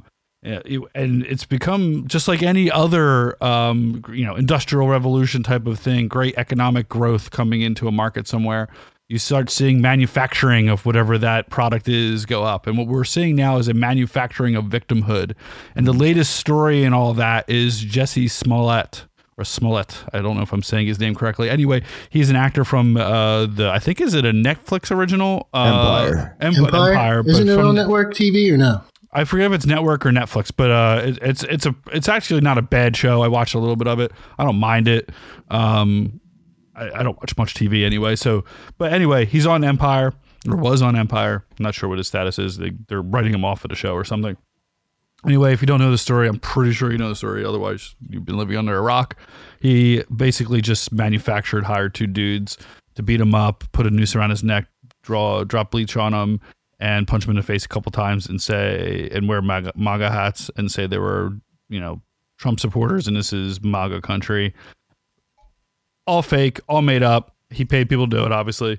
Speaker 2: and it's become just like any other, um, you know, industrial revolution type of thing, great economic growth coming into a market somewhere. You start seeing manufacturing of whatever that product is go up. And what we're seeing now is a manufacturing of victimhood. And the latest story in all of that is Jussie Smollett, or Smollett. I don't know if I'm saying his name correctly. Anyway, he's an actor from uh, the, I think, is it a Netflix original? Uh,
Speaker 1: Empire.
Speaker 2: Em-
Speaker 3: Empire?
Speaker 2: Empire.
Speaker 3: Isn't it
Speaker 2: from,
Speaker 3: on network T V or no?
Speaker 2: I forget if it's network or Netflix, but uh, it, it's it's a it's actually not a bad show. I watched a little bit of it. I don't mind it. Um, I, I don't watch much T V anyway. So, but anyway, he's on Empire or was on Empire. I'm not sure what his status is. They they're writing him off of the show or something. Anyway, if you don't know the story, I'm pretty sure you know the story. Otherwise, you've been living under a rock. He basically just manufactured, hired two dudes to beat him up, put a noose around his neck, draw drop bleach on him, and punch him in the face a couple times and say, and wear MAGA, MAGA hats and say they were, you know, Trump supporters and this is MAGA country. All fake, all made up. He paid people to do it, obviously.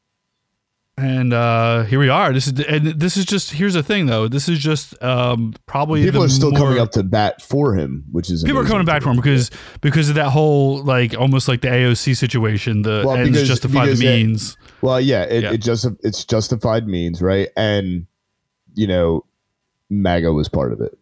Speaker 2: And uh, here we are. This is, and this is just, here's the thing though. This is just um, probably
Speaker 1: people
Speaker 2: the
Speaker 1: are still
Speaker 2: more,
Speaker 1: coming up to bat for him, which is
Speaker 2: people are coming back for him because because of that whole like almost like the A O C situation. The well, ends because, justify because the means.
Speaker 1: It, well, yeah, it,
Speaker 2: yeah.
Speaker 1: it just it's justified means, right? And you know, MAGA was part of it.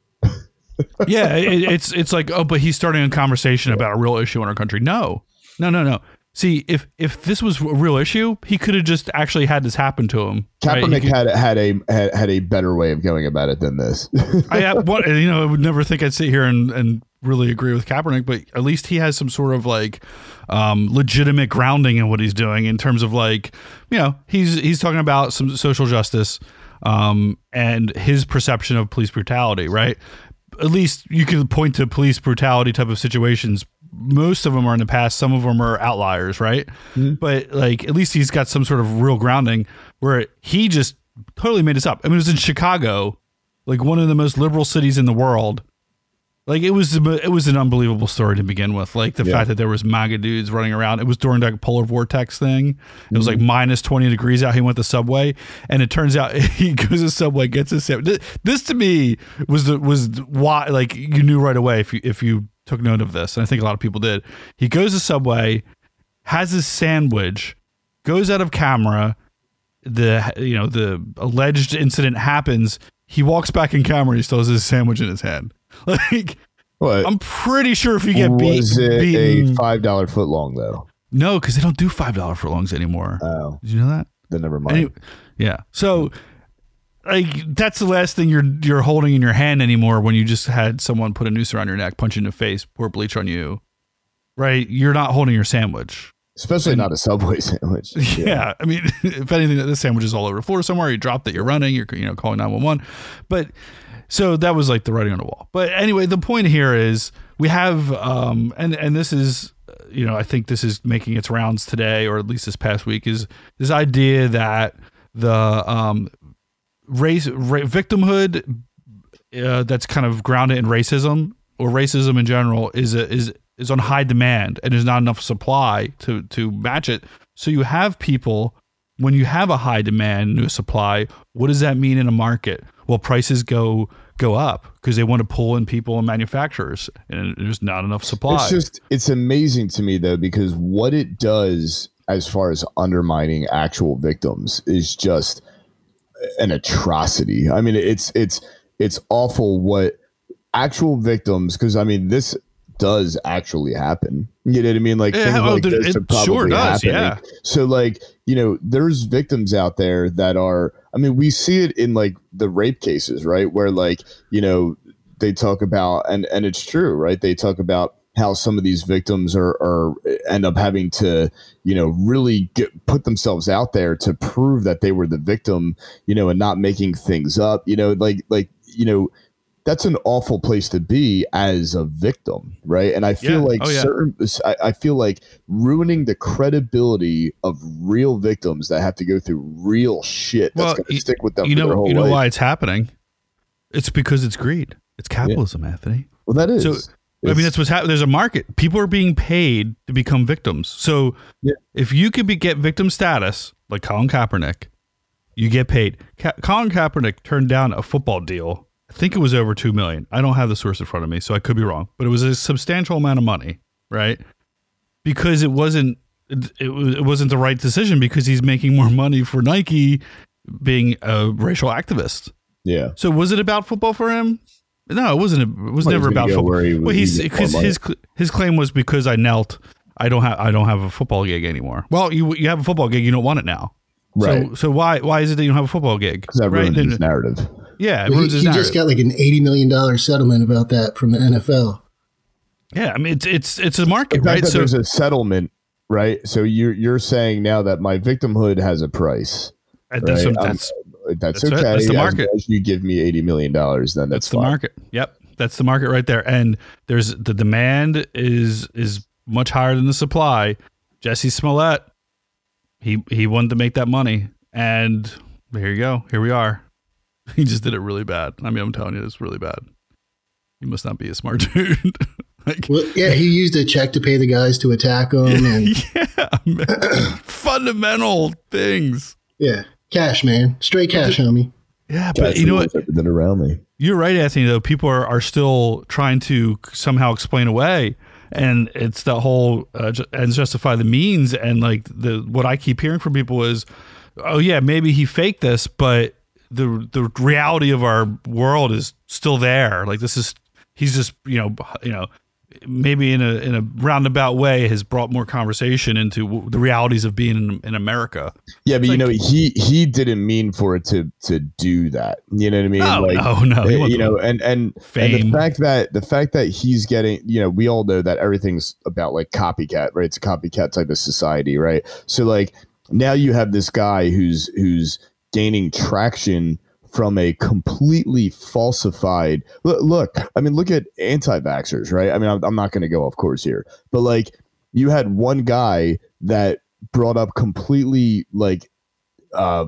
Speaker 2: yeah, it, it's it's like oh, but he's starting a conversation about a real issue in our country. No, no, no, no. See, if if this was a real issue, he could have just actually had this happen to him.
Speaker 1: Kaepernick
Speaker 2: right? could,
Speaker 1: had had a had, had a better way of going about it than this.
Speaker 2: I what you know, I would never think I'd sit here and, and really agree with Kaepernick, but at least he has some sort of like um, legitimate grounding in what he's doing in terms of like, you know, he's he's talking about some social justice um, and his perception of police brutality, right? At least you can point to police brutality type of situations. Most of them are in the past. Some of them are outliers, right? Mm-hmm. But like, at least he's got some sort of real grounding where he just totally made this up. I mean, it was in Chicago, like one of the most liberal cities in the world. Like it was, it was an unbelievable story to begin with. Like the yeah. fact that there was MAGA dudes running around. It was during that polar vortex thing. It mm-hmm. was like minus twenty degrees out. He went to Subway, and it turns out he goes to Subway, gets his sandwich. This to me was the was why like you knew right away if you if you took note of this, and I think a lot of people did. He goes to Subway, has his sandwich, goes out of camera. The you know the alleged incident happens. He walks back in camera. He still has his sandwich in his hand. Like, what? I'm pretty sure if you get beat,
Speaker 1: was it
Speaker 2: beaten,
Speaker 1: a five dollar foot long though?
Speaker 2: No, because they don't do five dollar footlongs anymore.
Speaker 1: Oh,
Speaker 2: did you know that?
Speaker 1: Then never mind.
Speaker 2: Anyway, yeah. So, like, that's the last thing you're you're holding in your hand anymore. When you just had someone put a noose around your neck, punch you in the face, pour bleach on you, right? You're not holding your sandwich.
Speaker 1: Especially and, not a Subway sandwich.
Speaker 2: Yeah. yeah. I mean, if anything, this sandwich is all over the floor somewhere. You dropped it, you're running, you're you know calling nine one one. But so that was like the writing on the wall. But anyway, the point here is we have, um, and and this is, you know, I think this is making its rounds today, or at least this past week, is this idea that the um, race ra- victimhood uh, that's kind of grounded in racism or racism in general is a, is is on high demand, and there's not enough supply to to match it. So you have people, when you have a high demand and a supply, what does that mean in a market? Well, prices go go up because they want to pull in people and manufacturers, and there's not enough supply.
Speaker 1: It's just it's amazing to me though, because what it does as far as undermining actual victims is just an atrocity. I mean, it's it's it's awful what actual victims, because I mean this does actually happen. You know what I mean? Like,
Speaker 2: yeah,
Speaker 1: things
Speaker 2: oh,
Speaker 1: like
Speaker 2: it,
Speaker 1: this
Speaker 2: it
Speaker 1: are probably
Speaker 2: sure does.
Speaker 1: happening.
Speaker 2: Yeah.
Speaker 1: So like, you know, there's victims out there that are, I mean, we see it in like the rape cases, right? Where like, you know, they talk about, and, and it's true, right? They talk about how some of these victims are, are end up having to, you know, really get, put themselves out there to prove that they were the victim, you know, and not making things up, you know, like, like, you know, that's an awful place to be as a victim, right? And I feel
Speaker 2: Yeah.
Speaker 1: like
Speaker 2: Oh, yeah.
Speaker 1: certain, I, I feel like ruining the credibility of real victims that have to go through real shit that's
Speaker 2: Well,
Speaker 1: going to
Speaker 2: y-
Speaker 1: stick with them
Speaker 2: You
Speaker 1: for their
Speaker 2: know,
Speaker 1: whole
Speaker 2: you know
Speaker 1: life.
Speaker 2: why it's happening? It's because it's greed. It's capitalism, Anthony.
Speaker 1: Well, that is.
Speaker 2: So, I mean,
Speaker 1: It's-
Speaker 2: that's what's happening. There's a market. People are being paid to become victims. So
Speaker 1: Yeah.
Speaker 2: if you could be, get victim status, like Colin Kaepernick, you get paid. Ka- Colin Kaepernick turned down a football deal. I think it was over two million. I don't have the source in front of me, so I could be wrong, but it was a substantial amount of money, right? Because it wasn't, it, it, was, it wasn't the right decision because he's making more money for Nike being a racial activist.
Speaker 1: yeah.
Speaker 2: So was it about football for him? No, it wasn't. It was
Speaker 1: Well,
Speaker 2: never
Speaker 1: he's gonna
Speaker 2: about
Speaker 1: go
Speaker 2: football.
Speaker 1: where he-
Speaker 2: well,
Speaker 1: he
Speaker 2: he's
Speaker 1: gets more
Speaker 2: because
Speaker 1: money.
Speaker 2: his cl- his claim was because I knelt. I don't have I don't have a football gig anymore. Well, you you have a football gig. You don't want it now.
Speaker 1: Right.
Speaker 2: So so why why is it that you don't have a football gig?
Speaker 1: Because that
Speaker 2: right.
Speaker 1: ruins
Speaker 2: And-
Speaker 1: his narrative.
Speaker 2: yeah, it
Speaker 3: He,
Speaker 2: ruins his
Speaker 3: he
Speaker 2: narrative.
Speaker 3: just got like an eighty million dollars settlement about that from the N F L.
Speaker 2: yeah, I mean it's it's it's a market,
Speaker 1: The fact
Speaker 2: right?
Speaker 1: that
Speaker 2: So
Speaker 1: there's a settlement, right? So you're you're saying now that my victimhood has a price.
Speaker 2: that's
Speaker 1: Right?
Speaker 2: some-
Speaker 1: I'm-
Speaker 2: that's
Speaker 1: That's,
Speaker 2: that's it.
Speaker 1: okay.
Speaker 2: That's the
Speaker 1: As
Speaker 2: market.
Speaker 1: long as you give me eighty million dollars, then that's,
Speaker 2: that's the
Speaker 1: fine.
Speaker 2: market. Yep, that's the market right there. And there's the demand is is much higher than the supply. Jesse Smollett, he he wanted to make that money, and here you go. Here we are. He just did it really bad. I mean, I'm telling you, it's really bad. He must not be a smart dude. like,
Speaker 3: Well, yeah, he used a check to pay the guys to attack him, and
Speaker 2: yeah, man. Fundamental things.
Speaker 3: yeah, cash, man, straight cash, homie.
Speaker 2: Yeah, but
Speaker 1: That's
Speaker 2: you know
Speaker 1: the
Speaker 2: what?
Speaker 1: ones that did around me.
Speaker 2: You're right, Anthony, though. People are, are still trying to somehow explain away. And it's the whole uh, ju- and justify the means. And like the what I keep hearing from people is, oh, yeah, maybe he faked this, but the the reality of our world is still there. Like this is he's just, you know, you know, maybe in a in a roundabout way has brought more conversation into w- the realities of being in, in America.
Speaker 1: Yeah, but
Speaker 2: It's
Speaker 1: you
Speaker 2: like-
Speaker 1: know, he he didn't mean for it to to do that. You know what I mean?
Speaker 2: No,
Speaker 1: like,
Speaker 2: no, no. He
Speaker 1: eh,
Speaker 2: wants
Speaker 1: you know, and and, and the
Speaker 2: fame.
Speaker 1: fact that the fact that he's getting, you know, we all know that everything's about like copycat, right? It's a copycat type of society, right? So like now you have this guy who's who's gaining traction from a completely falsified look, look I mean, look at anti-vaxxers, right? I mean, I'm, I'm not going to go off course here, but like you had one guy that brought up completely like uh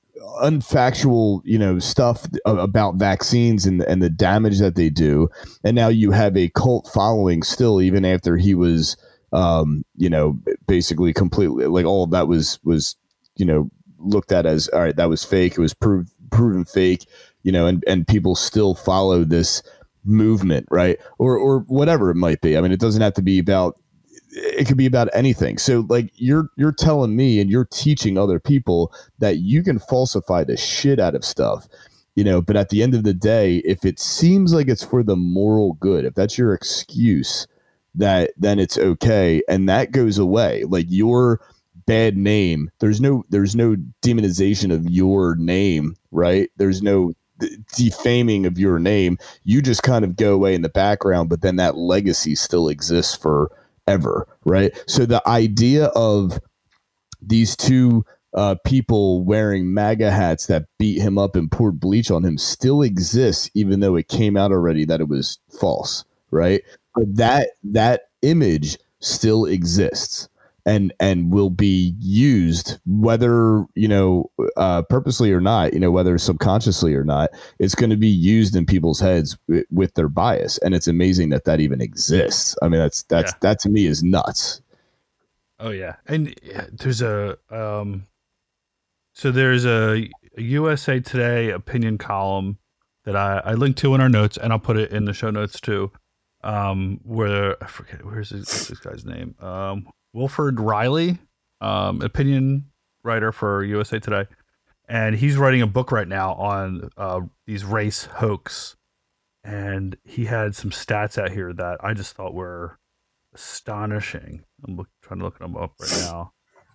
Speaker 1: unfactual, you know, stuff about vaccines and and the damage that they do, and now you have a cult following still, even after he was um you know, basically completely like all of that was was you know, looked at as all right, that was fake, it was proved proven fake, you know, and and people still follow this movement, right? Or or whatever it might be. I mean, it doesn't have to be about, it could be about anything. So like you're you're telling me and you're teaching other people that you can falsify the shit out of stuff, you know, but at the end of the day, if it seems like it's for the moral good, if that's your excuse, that then it's okay, and that goes away. Like your bad name, there's no there's no demonization of your name, right? There's no defaming of your name. You just kind of go away in the background, but then that legacy still exists forever, right? So the idea of these two uh, people wearing MAGA hats that beat him up and poured bleach on him still exists, even though it came out already that it was false, right? But that that image still exists and and will be used, whether, you know, uh, purposely or not, you know, whether subconsciously or not, it's going to be used in people's heads w- with their bias. And it's amazing that that even exists. I mean, that's that's
Speaker 2: Yeah.
Speaker 1: that to me is nuts.
Speaker 2: Oh yeah, and yeah, there's a um, so there's a, a U S A Today opinion column that I, I linked to in our notes, and I'll put it in the show notes too. Um, where I forget where's this, what's this guy's name? Um, Wilfred Riley, um, opinion writer for U S A Today, and he's writing a book right now on uh, these race hoax, and he had some stats out here that I just thought were astonishing. I'm look, trying to look them up right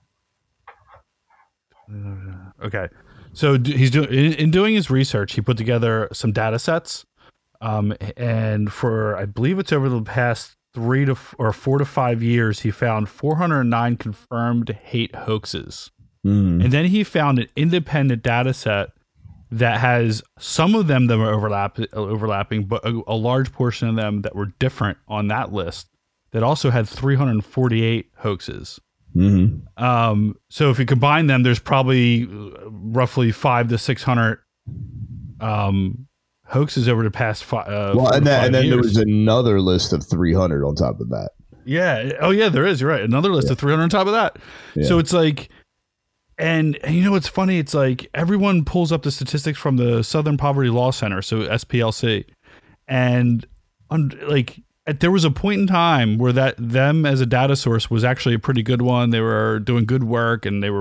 Speaker 2: now. Okay. So he's doing in, in doing his research, he put together some data sets, um, and for I believe it's over the past three to f- or four to five years, he found four hundred nine confirmed hate hoaxes, mm. and then he found an independent data set that has some of them that were overlap overlapping, but a, a large portion of them that were different on that list that also had three hundred forty-eight hoaxes. Mm-hmm. Um, so if you combine them, there's probably roughly five to six hundred um, hoaxes over the past five. Uh,
Speaker 1: well, and, that, and then
Speaker 2: years.
Speaker 1: there was another list of three hundred on top of that.
Speaker 2: Yeah. Oh, yeah. There is. You're right. Another list yeah. of three hundred on top of that. Yeah. So it's like, and, and you know what's funny? It's like everyone pulls up the statistics from the Southern Poverty Law Center, so S P L C, and on, like. There was a point in time where that them as a data source was actually a pretty good one. They were doing good work and they were,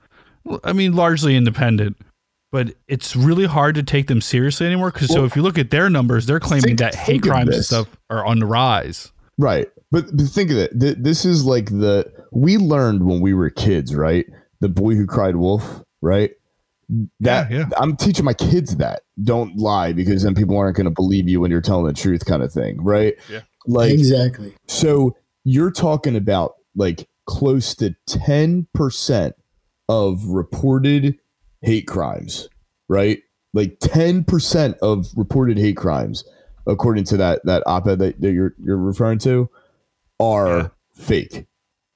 Speaker 2: I mean, largely independent. But it's really hard to take them seriously anymore. Because well, so if you look at their numbers, they're claiming think, that hate crimes and stuff are on the rise.
Speaker 1: Right. But, but think of it. This is like the we learned when we were kids, right? The boy who cried wolf, right? That yeah, yeah. I'm teaching my kids that. Don't lie, because then people aren't going to believe you when you're telling the truth, kind of thing, right?
Speaker 2: Yeah.
Speaker 1: Like
Speaker 3: exactly.
Speaker 1: So you're talking about like close to ten percent of reported hate crimes, right? Like ten percent of reported hate crimes, according to that that op-ed that, that you're you're referring to, are yeah. fake.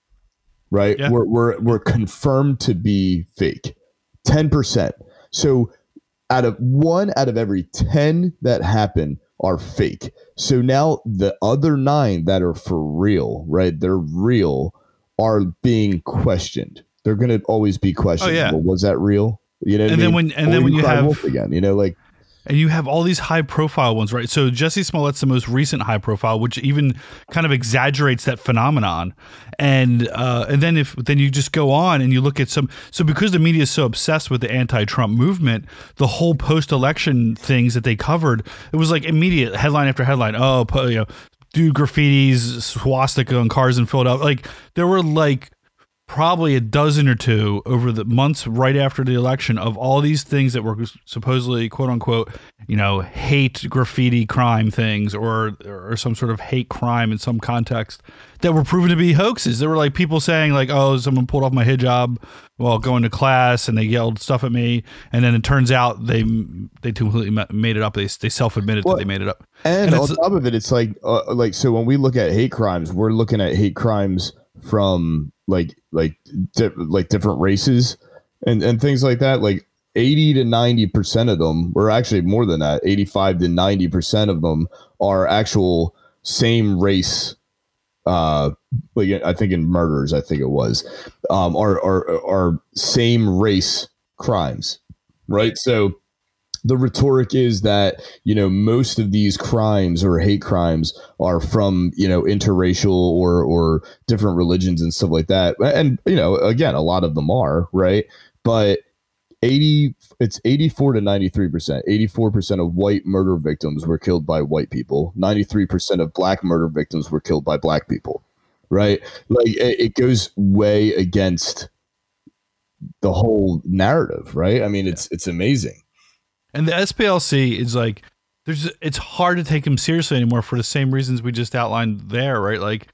Speaker 1: Right? Yeah. We're we're we're confirmed to be fake. ten percent. So out of one out of every ten that happen are fake. So now the other nine that are for real, right? They're real, are being questioned. They're going to always be questioned.
Speaker 2: Oh, yeah.
Speaker 1: Well, was that real? You know what
Speaker 2: and
Speaker 1: I
Speaker 2: then
Speaker 1: mean?
Speaker 2: when and or then when you have
Speaker 1: wolf again, you know, like,
Speaker 2: and you have all these high profile ones, right? So Jussie Smollett's the most recent high profile, which even kind of exaggerates that phenomenon. And uh, and then if then you just go on and you look at some. So because the media is so obsessed with the anti-Trump movement, the whole post-election things that they covered, it was like immediate headline after headline. Oh, you know, dude graffitis, swastika on cars in Philadelphia. Like there were like probably a dozen or two over the months right after the election of all these things that were supposedly, quote unquote, you know, hate graffiti crime things or or some sort of hate crime in some context that were proven to be hoaxes. There were like people saying like, oh, someone pulled off my hijab while going to class and they yelled stuff at me. And then it turns out they they completely made it up. They they self-admitted well, that they made it up.
Speaker 1: And, and on top of it, it's like, uh, like, so when we look at hate crimes, we're looking at hate crimes from like like di- like different races and and things like that. Like eighty to ninety percent of them, or actually more than that, eighty-five to ninety percent of them are actual same race. Uh, like I think in murders, I think it was, um, are are are same race crimes, right? So the rhetoric is that, you know, most of these crimes or hate crimes are from, you know, interracial or or different religions and stuff like that. And, you know, again, a lot of them are, right? But eighty it's eighty-four to ninety-three percent. eighty-four percent of white murder victims were killed by white people. ninety-three percent of black murder victims were killed by black people, right? Like it, it goes way against the whole narrative, right? I mean, it's it's amazing.
Speaker 2: And the S P L C is like, there's, it's hard to take them seriously anymore for the same reasons we just outlined there, right? Like,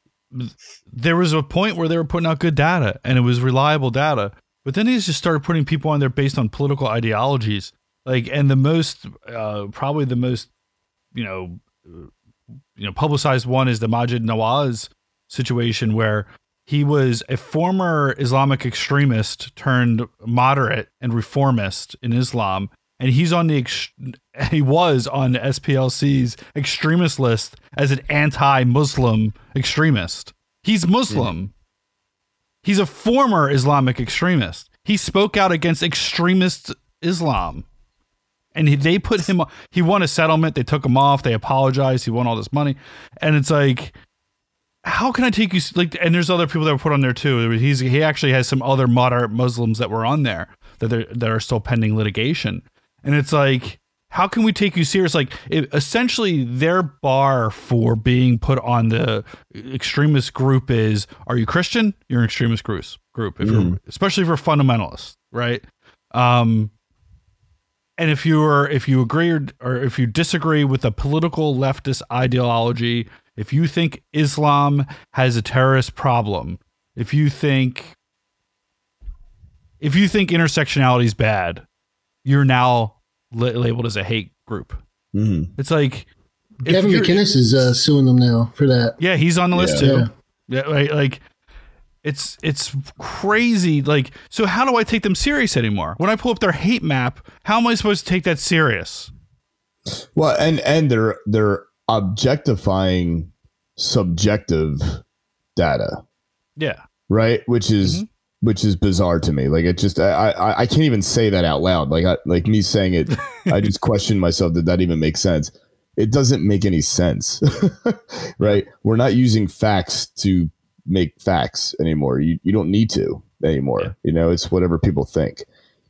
Speaker 2: there was a point where they were putting out good data and it was reliable data, but then they just started putting people on there based on political ideologies. Like, and the most, uh, probably the most, you know, you know, publicized one is the Maajid Nawaz situation, where he was a former Islamic extremist turned moderate and reformist in Islam. And he's on the ex- he was on the S P L C's extremist list as an anti-Muslim extremist. He's Muslim. Yeah. He's a former Islamic extremist. He spoke out against extremist Islam. And he, they put him, he won a settlement. They took him off. They apologized. He won all this money. And it's like, how can I take you? Like, and there's other people that were put on there too. He's, he actually has some other moderate Muslims that were on there that, that are still pending litigation. And it's like, how can we take you serious? Like, it, essentially, their bar for being put on the extremist group is: are you Christian? You're an extremist group. Group, if mm. you're, especially for fundamentalists, right? Um, and if you're if you agree or, or if you disagree with a political leftist ideology, if you think Islam has a terrorist problem, if you think if you think intersectionality is bad, you're now labeled as a hate group. Mm-hmm. It's like
Speaker 3: Kevin McInnes is uh, suing them now for that.
Speaker 2: Yeah, he's on the list yeah. too. Yeah, yeah like, like it's it's crazy. Like, so how do I take them serious anymore? When I pull up their hate map, how am I supposed to take that serious?
Speaker 1: Well, and and they're they're objectifying subjective data.
Speaker 2: Yeah.
Speaker 1: Right, which is. Mm-hmm. Which is bizarre to me. Like, it just, I, I, I can't even say that out loud. Like, I, like me saying it, I just question myself. Did that even make sense? It doesn't make any sense, right? We're not using facts to make facts anymore. You, you don't need to anymore. Yeah. You know, it's whatever people think.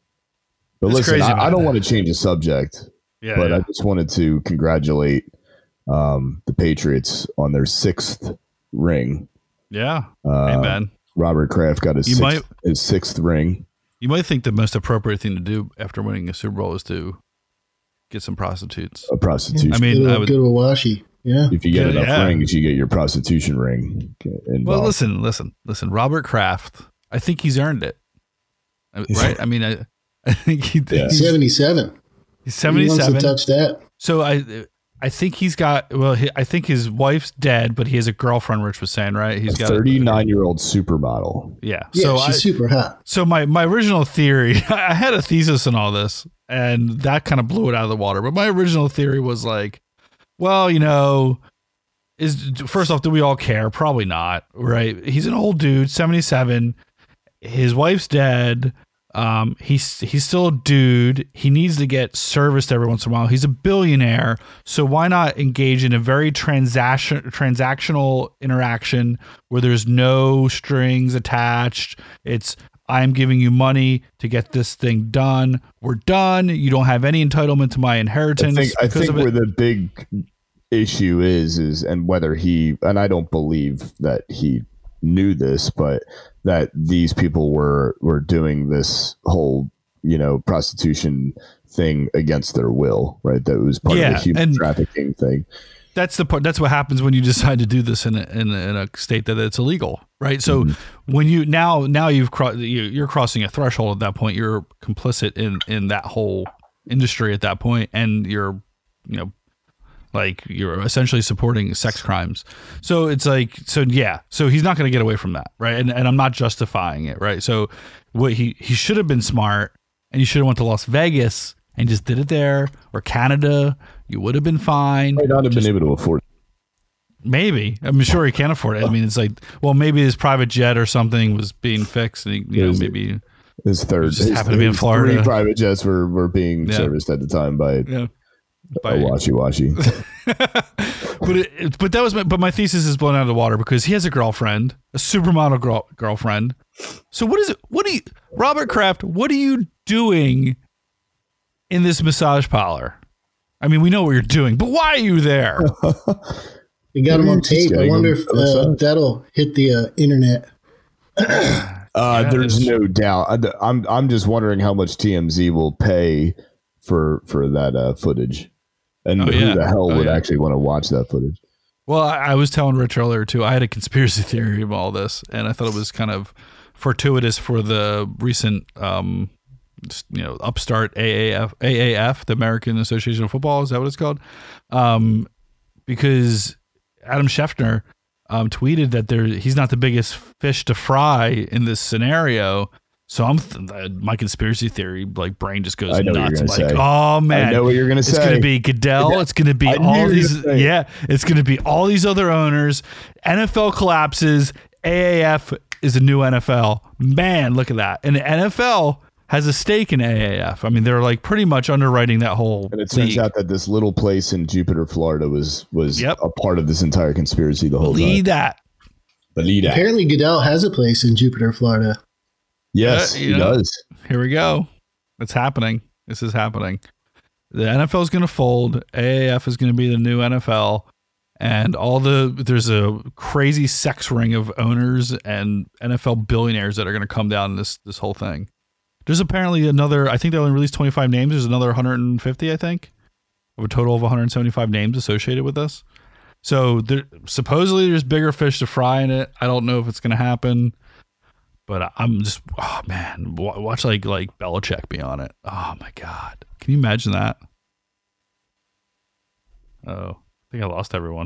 Speaker 1: But it's listen, I, I don't want to change the subject, yeah, but yeah. I just wanted to congratulate um, the Patriots on their sixth ring.
Speaker 2: Yeah,
Speaker 1: uh,
Speaker 2: amen.
Speaker 1: Robert Kraft got his,
Speaker 2: you
Speaker 1: sixth,
Speaker 2: might,
Speaker 1: his sixth ring.
Speaker 2: You might think the most appropriate thing to do after winning a Super Bowl is to get some prostitutes.
Speaker 1: A prostitution.
Speaker 2: I mean,
Speaker 3: go to,
Speaker 2: I would,
Speaker 3: go to a washi. Yeah.
Speaker 1: If you get
Speaker 2: yeah,
Speaker 1: enough
Speaker 2: yeah.
Speaker 1: rings, you get your prostitution ring involved.
Speaker 2: Well, listen, listen, listen. Robert Kraft, I think he's earned it. Right? I mean, I, I think he
Speaker 3: yeah. he's seventy-seven.
Speaker 2: He's seventy-seven.
Speaker 3: He wants to touch that.
Speaker 2: So I I think he's got, well, he, I think his wife's dead, but he has a girlfriend, Rich was saying, right? He's
Speaker 1: a
Speaker 2: got
Speaker 1: thirty-nine-year-old supermodel.
Speaker 2: Yeah.
Speaker 3: Yeah,
Speaker 2: so
Speaker 3: she's
Speaker 2: I,
Speaker 3: super hot.
Speaker 2: So my, my original theory, I had a thesis in all this, and that kind of blew it out of the water. But my original theory was like, well, you know, is first off, do we all care? Probably not, right? He's an old dude, seventy-seven. His wife's dead. Um, he's he's still a dude. He needs to get serviced every once in a while. He's a billionaire, so why not engage in a very transaction transactional interaction where there's no strings attached? It's I'm giving you money to get this thing done. We're done. You don't have any entitlement to my inheritance.
Speaker 1: I think, I think where the big issue is is and whether he and I don't believe that he knew this, but that these people were were doing this whole, you know, prostitution thing against their will, right? That was part
Speaker 2: yeah,
Speaker 1: of the human trafficking thing.
Speaker 2: That's the part. That's what happens when you decide to do this in a, in a, in a state that it's illegal, right? So mm-hmm. when you now now you've cro- you, you're crossing a threshold at that point. You're complicit in in that whole industry at that point, and you're you know. Like you're essentially supporting sex crimes. So it's like, so yeah, so he's not going to get away from that. Right. And and I'm not justifying it. Right. So what he, he should have been smart and you should have went to Las Vegas and just did it there or Canada. You would have been fine.
Speaker 1: Might not have
Speaker 2: just,
Speaker 1: been able to afford it.
Speaker 2: Maybe. I'm sure he can't afford it. I mean, it's like, well, maybe his private jet or something was being fixed and he, you know, maybe
Speaker 1: his third
Speaker 2: just
Speaker 1: his,
Speaker 2: happened to be in Florida.
Speaker 1: Three private jets were, were being yeah. serviced at the time by,
Speaker 2: yeah.
Speaker 1: by a washy-washy.
Speaker 2: but it, but that was my, but my thesis is blown out of the water because he has a girlfriend, a supermodel girl, girlfriend. So what is it? What do you, Robert Kraft? What are you doing in this massage parlor? I mean, we know what you're doing, but why are you there?
Speaker 3: You got him on tape. I wonder if uh, that'll hit the uh, internet.
Speaker 1: uh, yeah, there's no doubt. I'm I'm just wondering how much T M Z will pay for for that uh, footage. And oh, who yeah. the hell would oh, yeah. actually want to watch that footage?
Speaker 2: Well, I, I was telling Rich earlier, too, I had a conspiracy theory of all this, and I thought it was kind of fortuitous for the recent, um, you know, upstart A A F, A A F, the American Association of Football, is that what it's called? Um, because Adam Schefter um, tweeted that there he's not the biggest fish to fry in this scenario. So I'm th- my conspiracy theory, like brain just goes nuts. Like,
Speaker 1: say.
Speaker 2: oh man,
Speaker 1: I know what you're gonna
Speaker 2: it's
Speaker 1: say.
Speaker 2: It's gonna be Goodell. It's gonna be all these. Yeah, it's gonna be all these other owners. N F L collapses. A A F is a new N F L. Man, look at that. And the N F L has a stake in A A F. I mean, they're like pretty much underwriting that whole.
Speaker 1: And it turns
Speaker 2: league.
Speaker 1: out that this little place in Jupiter, Florida, was was
Speaker 2: Yep.
Speaker 1: a part of this entire conspiracy the whole
Speaker 2: Believe
Speaker 1: time.
Speaker 2: that.
Speaker 1: Believe that.
Speaker 3: Apparently, Goodell has a place in Jupiter, Florida.
Speaker 1: Yes,
Speaker 2: Uh,
Speaker 1: he
Speaker 2: you know,
Speaker 1: does.
Speaker 2: Here we go. It's happening. This is happening. The N F L is going to fold. A A F is going to be the new N F L. And all the there's a crazy sex ring of owners and N F L billionaires that are going to come down this this whole thing. There's apparently another. I think they only released twenty-five names. There's another one hundred fifty, I think, of a total of one hundred seventy-five names associated with this. So there, supposedly there's bigger fish to fry in it. I don't know if it's going to happen, but I'm just oh man, watch like like Belichick be on it. Oh my god, can you imagine that? Oh. I think I lost everyone.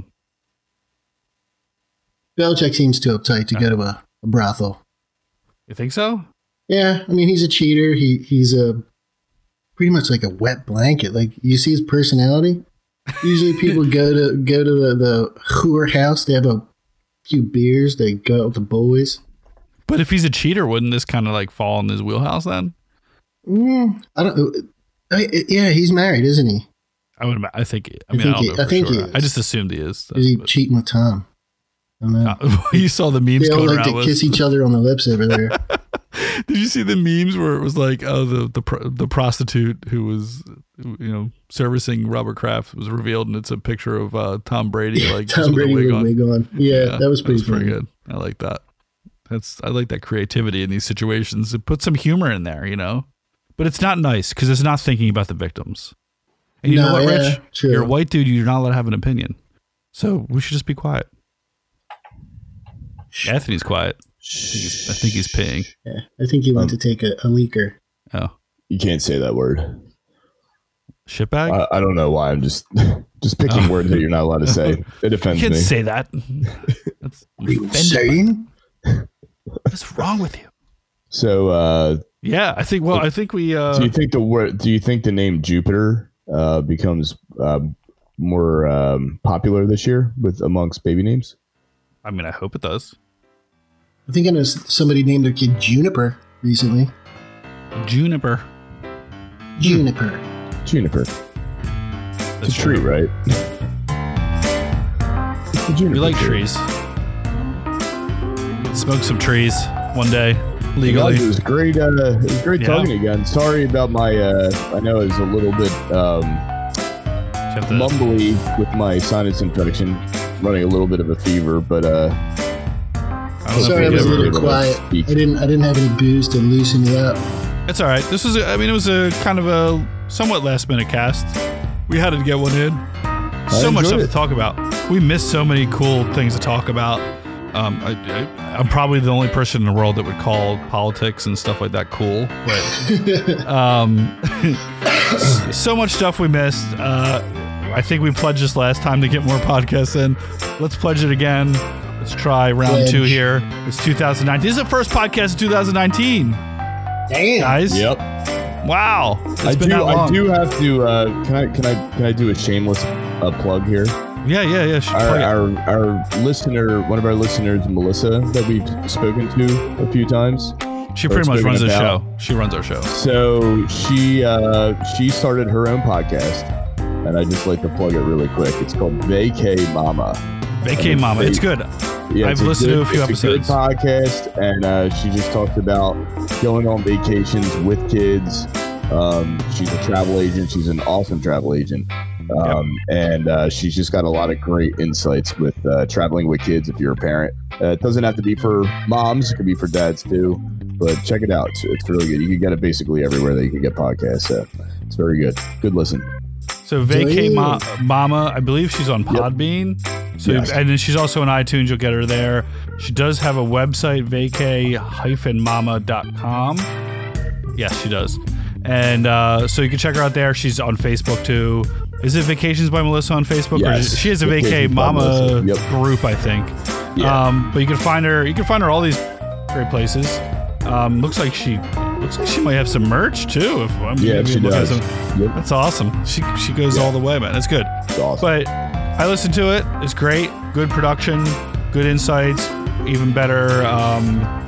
Speaker 3: Belichick seems too uptight to go to a, a brothel.
Speaker 2: You think so?
Speaker 3: Yeah, I mean, he's a cheater. He He's a pretty much like a wet blanket. Like, you see his personality? Usually people go to go to the, the whore house. They have a few beers. They go out with the boys.
Speaker 2: But if he's a cheater, wouldn't this kind of like fall in his wheelhouse then?
Speaker 3: Mm, I don't know. I, yeah, he's married, isn't he?
Speaker 2: I would. I think. I mean,
Speaker 3: I think
Speaker 2: I, don't
Speaker 3: he-
Speaker 2: know
Speaker 3: I
Speaker 2: for
Speaker 3: think
Speaker 2: sure.
Speaker 3: he is.
Speaker 2: I just assumed he is.
Speaker 3: Is he
Speaker 2: But-
Speaker 3: cheating with Tom? I don't know.
Speaker 2: Uh, you saw the memes
Speaker 3: They all
Speaker 2: going
Speaker 3: like
Speaker 2: around.
Speaker 3: to
Speaker 2: with-
Speaker 3: kiss each other on the lips over there.
Speaker 2: Did you see the memes where it was like, oh, the the pro- the prostitute who was, you know, servicing Robert Kraft was revealed, and it's a picture of uh, Tom Brady, like just
Speaker 3: Tom
Speaker 2: with a
Speaker 3: Brady with
Speaker 2: wig
Speaker 3: a
Speaker 2: on.
Speaker 3: wig on. Yeah, that was pretty funny.
Speaker 2: good. I like that. That's I like that creativity in these situations. It puts some humor in there, you know, but it's not nice because it's not thinking about the victims. And you know
Speaker 3: No,
Speaker 2: what,
Speaker 3: yeah,
Speaker 2: Rich?
Speaker 3: true.
Speaker 2: You're a white dude. You're not allowed to have an opinion. So we should just be quiet. Anthony's quiet. I think he's, I think he's peeing.
Speaker 3: Yeah, I think he went
Speaker 1: Um,
Speaker 3: to take a, a leaker.
Speaker 2: Oh,
Speaker 1: You can't say that word.
Speaker 2: shitbag.
Speaker 1: I, I don't know why. I'm just just picking
Speaker 2: Oh.
Speaker 1: words that you're not allowed to say. It
Speaker 2: You
Speaker 1: offends
Speaker 2: can't
Speaker 1: me.
Speaker 2: say that. That's
Speaker 3: What are you
Speaker 2: offended by-
Speaker 3: saying?
Speaker 2: What's wrong with you?
Speaker 1: So, uh,
Speaker 2: Yeah, I think. Well, I think we. Uh,
Speaker 1: do you think the word? Do you think the name Jupiter uh, becomes um, more um, popular this year with amongst baby names?
Speaker 2: I mean, I hope it does.
Speaker 3: I think I know s- somebody named their kid Juniper recently.
Speaker 2: Juniper.
Speaker 3: Juniper.
Speaker 1: Juniper.
Speaker 2: That's
Speaker 1: It's a tree,
Speaker 2: true.
Speaker 1: right? It's a juniper
Speaker 2: We like
Speaker 1: tree.
Speaker 2: trees. Smoke some trees one day
Speaker 1: Guys,
Speaker 2: legally.
Speaker 1: it was great. Uh, it was great
Speaker 2: Yeah.
Speaker 1: talking again. Sorry about my. Uh, I know it was a little bit um,
Speaker 2: You have to-
Speaker 1: mumbly with my sinus infection, running a little bit of a fever, but uh,
Speaker 2: I don't know
Speaker 3: Sorry, I
Speaker 2: if we
Speaker 3: was a
Speaker 2: ever-
Speaker 3: little quiet.
Speaker 1: speak.
Speaker 3: I didn't. I didn't have any booze to loosen me up.
Speaker 2: It's all right. This was. A, I mean, it was a kind of a somewhat last minute cast. We had to get one in. So much
Speaker 1: enjoyed
Speaker 2: stuff
Speaker 1: it.
Speaker 2: to talk about. We missed so many cool things to talk about. Um, I, I, I'm probably the only person in the world that would call politics and stuff like that cool. But um, so much stuff we missed. Uh, I think we pledged this last time to get more podcasts in. Let's pledge it again. Let's try round
Speaker 3: Pledge.
Speaker 2: two here. It's two thousand nineteen. This is the first podcast of two thousand nineteen,
Speaker 3: Damn.
Speaker 2: guys.
Speaker 1: Yep.
Speaker 2: Wow, it's
Speaker 1: I
Speaker 2: been
Speaker 1: do.
Speaker 2: that long.
Speaker 1: I do have to. Uh, can I? Can I? Can I do a shameless uh, plug here?
Speaker 2: Yeah, yeah, yeah. sh-
Speaker 1: Our,
Speaker 2: plug it.
Speaker 1: our our listener, one of our listeners, Melissa, that we've spoken to a few times.
Speaker 2: She pretty much
Speaker 1: spoken
Speaker 2: runs the
Speaker 1: about.
Speaker 2: show. She runs our show.
Speaker 1: So she uh, she started her own podcast, and I just like to plug it really quick. It's called Vacay Mama.
Speaker 2: Vacay
Speaker 1: And
Speaker 2: Mama.
Speaker 1: they-
Speaker 2: It's good.
Speaker 1: Yeah,
Speaker 2: I've
Speaker 1: it's
Speaker 2: listened to
Speaker 1: good-
Speaker 2: a few
Speaker 1: it's a good
Speaker 2: episodes.
Speaker 1: podcast, and uh, she just talked about going on vacations with kids. Um, she's a travel agent. She's an awesome travel agent, um, and uh, she's just got a lot of great insights with uh, traveling with kids. If you're a parent, uh, it doesn't have to be for moms; it can be for dads too. But check it out; it's, it's really good. You can get it basically everywhere that you can get podcasts. So it's very good. Good listen.
Speaker 2: So Vacay
Speaker 3: Damn.
Speaker 2: Ma- Mama, I believe she's on Podbean. So
Speaker 1: Yes.
Speaker 2: and then she's also on iTunes. You'll get her there. She does have a website, vacay dash mama dot com. Yes, she does. And uh, so you can check her out there. She's on Facebook too. Is it Vacations by Melissa on Facebook? Or
Speaker 1: Yes.
Speaker 2: is, she has a Vacay
Speaker 1: Vacations by
Speaker 2: Mama
Speaker 1: Melissa. Yep.
Speaker 2: group, I think.
Speaker 1: Yeah.
Speaker 2: Um, but you can find her. You can find her all these great places. Um, looks like she looks like she might have some merch too. If I'm
Speaker 1: Yeah,
Speaker 2: maybe
Speaker 1: she
Speaker 2: look at
Speaker 1: does.
Speaker 2: some-
Speaker 1: Yep.
Speaker 2: That's awesome. She she goes
Speaker 1: Yeah.
Speaker 2: all the way, man. That's good.
Speaker 1: It's awesome.
Speaker 2: But I listened to it. It's great. Good production. Good insights. Even better um,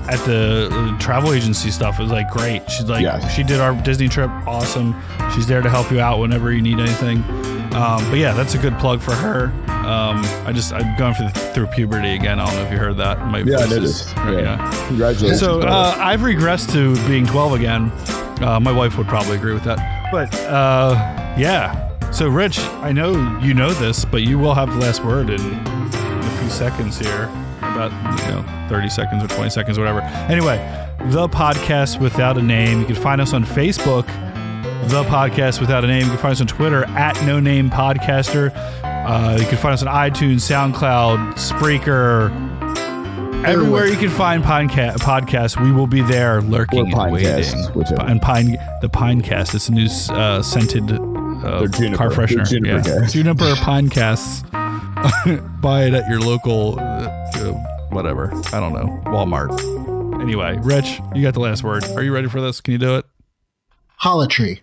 Speaker 2: at the uh, travel agency stuff is like great. She's like,
Speaker 1: Yeah.
Speaker 2: she did our Disney trip. Awesome. She's there to help you out whenever you need anything. Um, but yeah, that's a good plug for her. Um, I just, I'm going through, through puberty again. I don't know if you heard that. My
Speaker 1: Yeah, I
Speaker 2: voice is-
Speaker 1: noticed. Yeah. Congratulations.
Speaker 2: So
Speaker 1: brother.
Speaker 2: uh, I've regressed to being twelve again. Uh, my wife would probably agree with that. But uh, yeah. So Rich, I know you know this, but you will have the last word in a few seconds here. About you know thirty seconds or twenty seconds, or whatever. Anyway, the podcast without a name. You can find us on Facebook, the podcast without a name. You can find us on Twitter at No Name Podcaster. Uh, you can find us on iTunes, SoundCloud, Spreaker. Everywhere you can find podca- podcasts, we will be there lurking
Speaker 1: Or
Speaker 2: and waiting.
Speaker 1: Pinecast, whichever.
Speaker 2: And Pine, the Pinecast. It's a new uh, scented uh,
Speaker 1: They're juniper.
Speaker 2: car
Speaker 1: They're
Speaker 2: freshener.
Speaker 1: juniper
Speaker 2: yeah.
Speaker 1: cast.
Speaker 2: Juniper Pinecasts. Buy it at your local, uh, uh, whatever. I don't know, Walmart. Anyway, Rich, you got the last word. Are you ready for this? Can you do it?
Speaker 3: Holotree.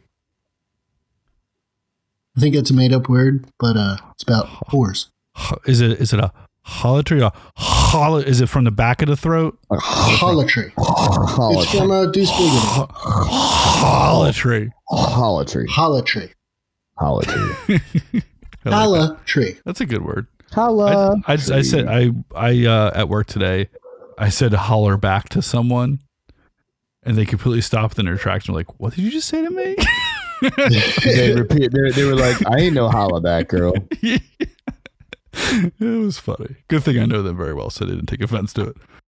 Speaker 3: I think it's a made up word, but uh, it's about whores.
Speaker 2: Is it is it a holotree? A holo? Is it from the back of the throat?
Speaker 3: Holotree. It's
Speaker 1: Holotree.
Speaker 3: from uh, Deuce Bigamy.
Speaker 2: Holotree.
Speaker 1: Holotree.
Speaker 3: Holotree.
Speaker 1: Holotree.
Speaker 2: I like that.
Speaker 3: Holotree.
Speaker 2: That's a good word.
Speaker 1: Holla.
Speaker 2: I, I, I said I I uh, at work today. I said holler back to someone, and they completely stopped in their tracks and were like, "What did you just say to me?"
Speaker 1: They repeat. They, they were like, "I ain't no holla back, girl."
Speaker 2: It was funny. Good thing I know them very well, so they didn't take offense to it.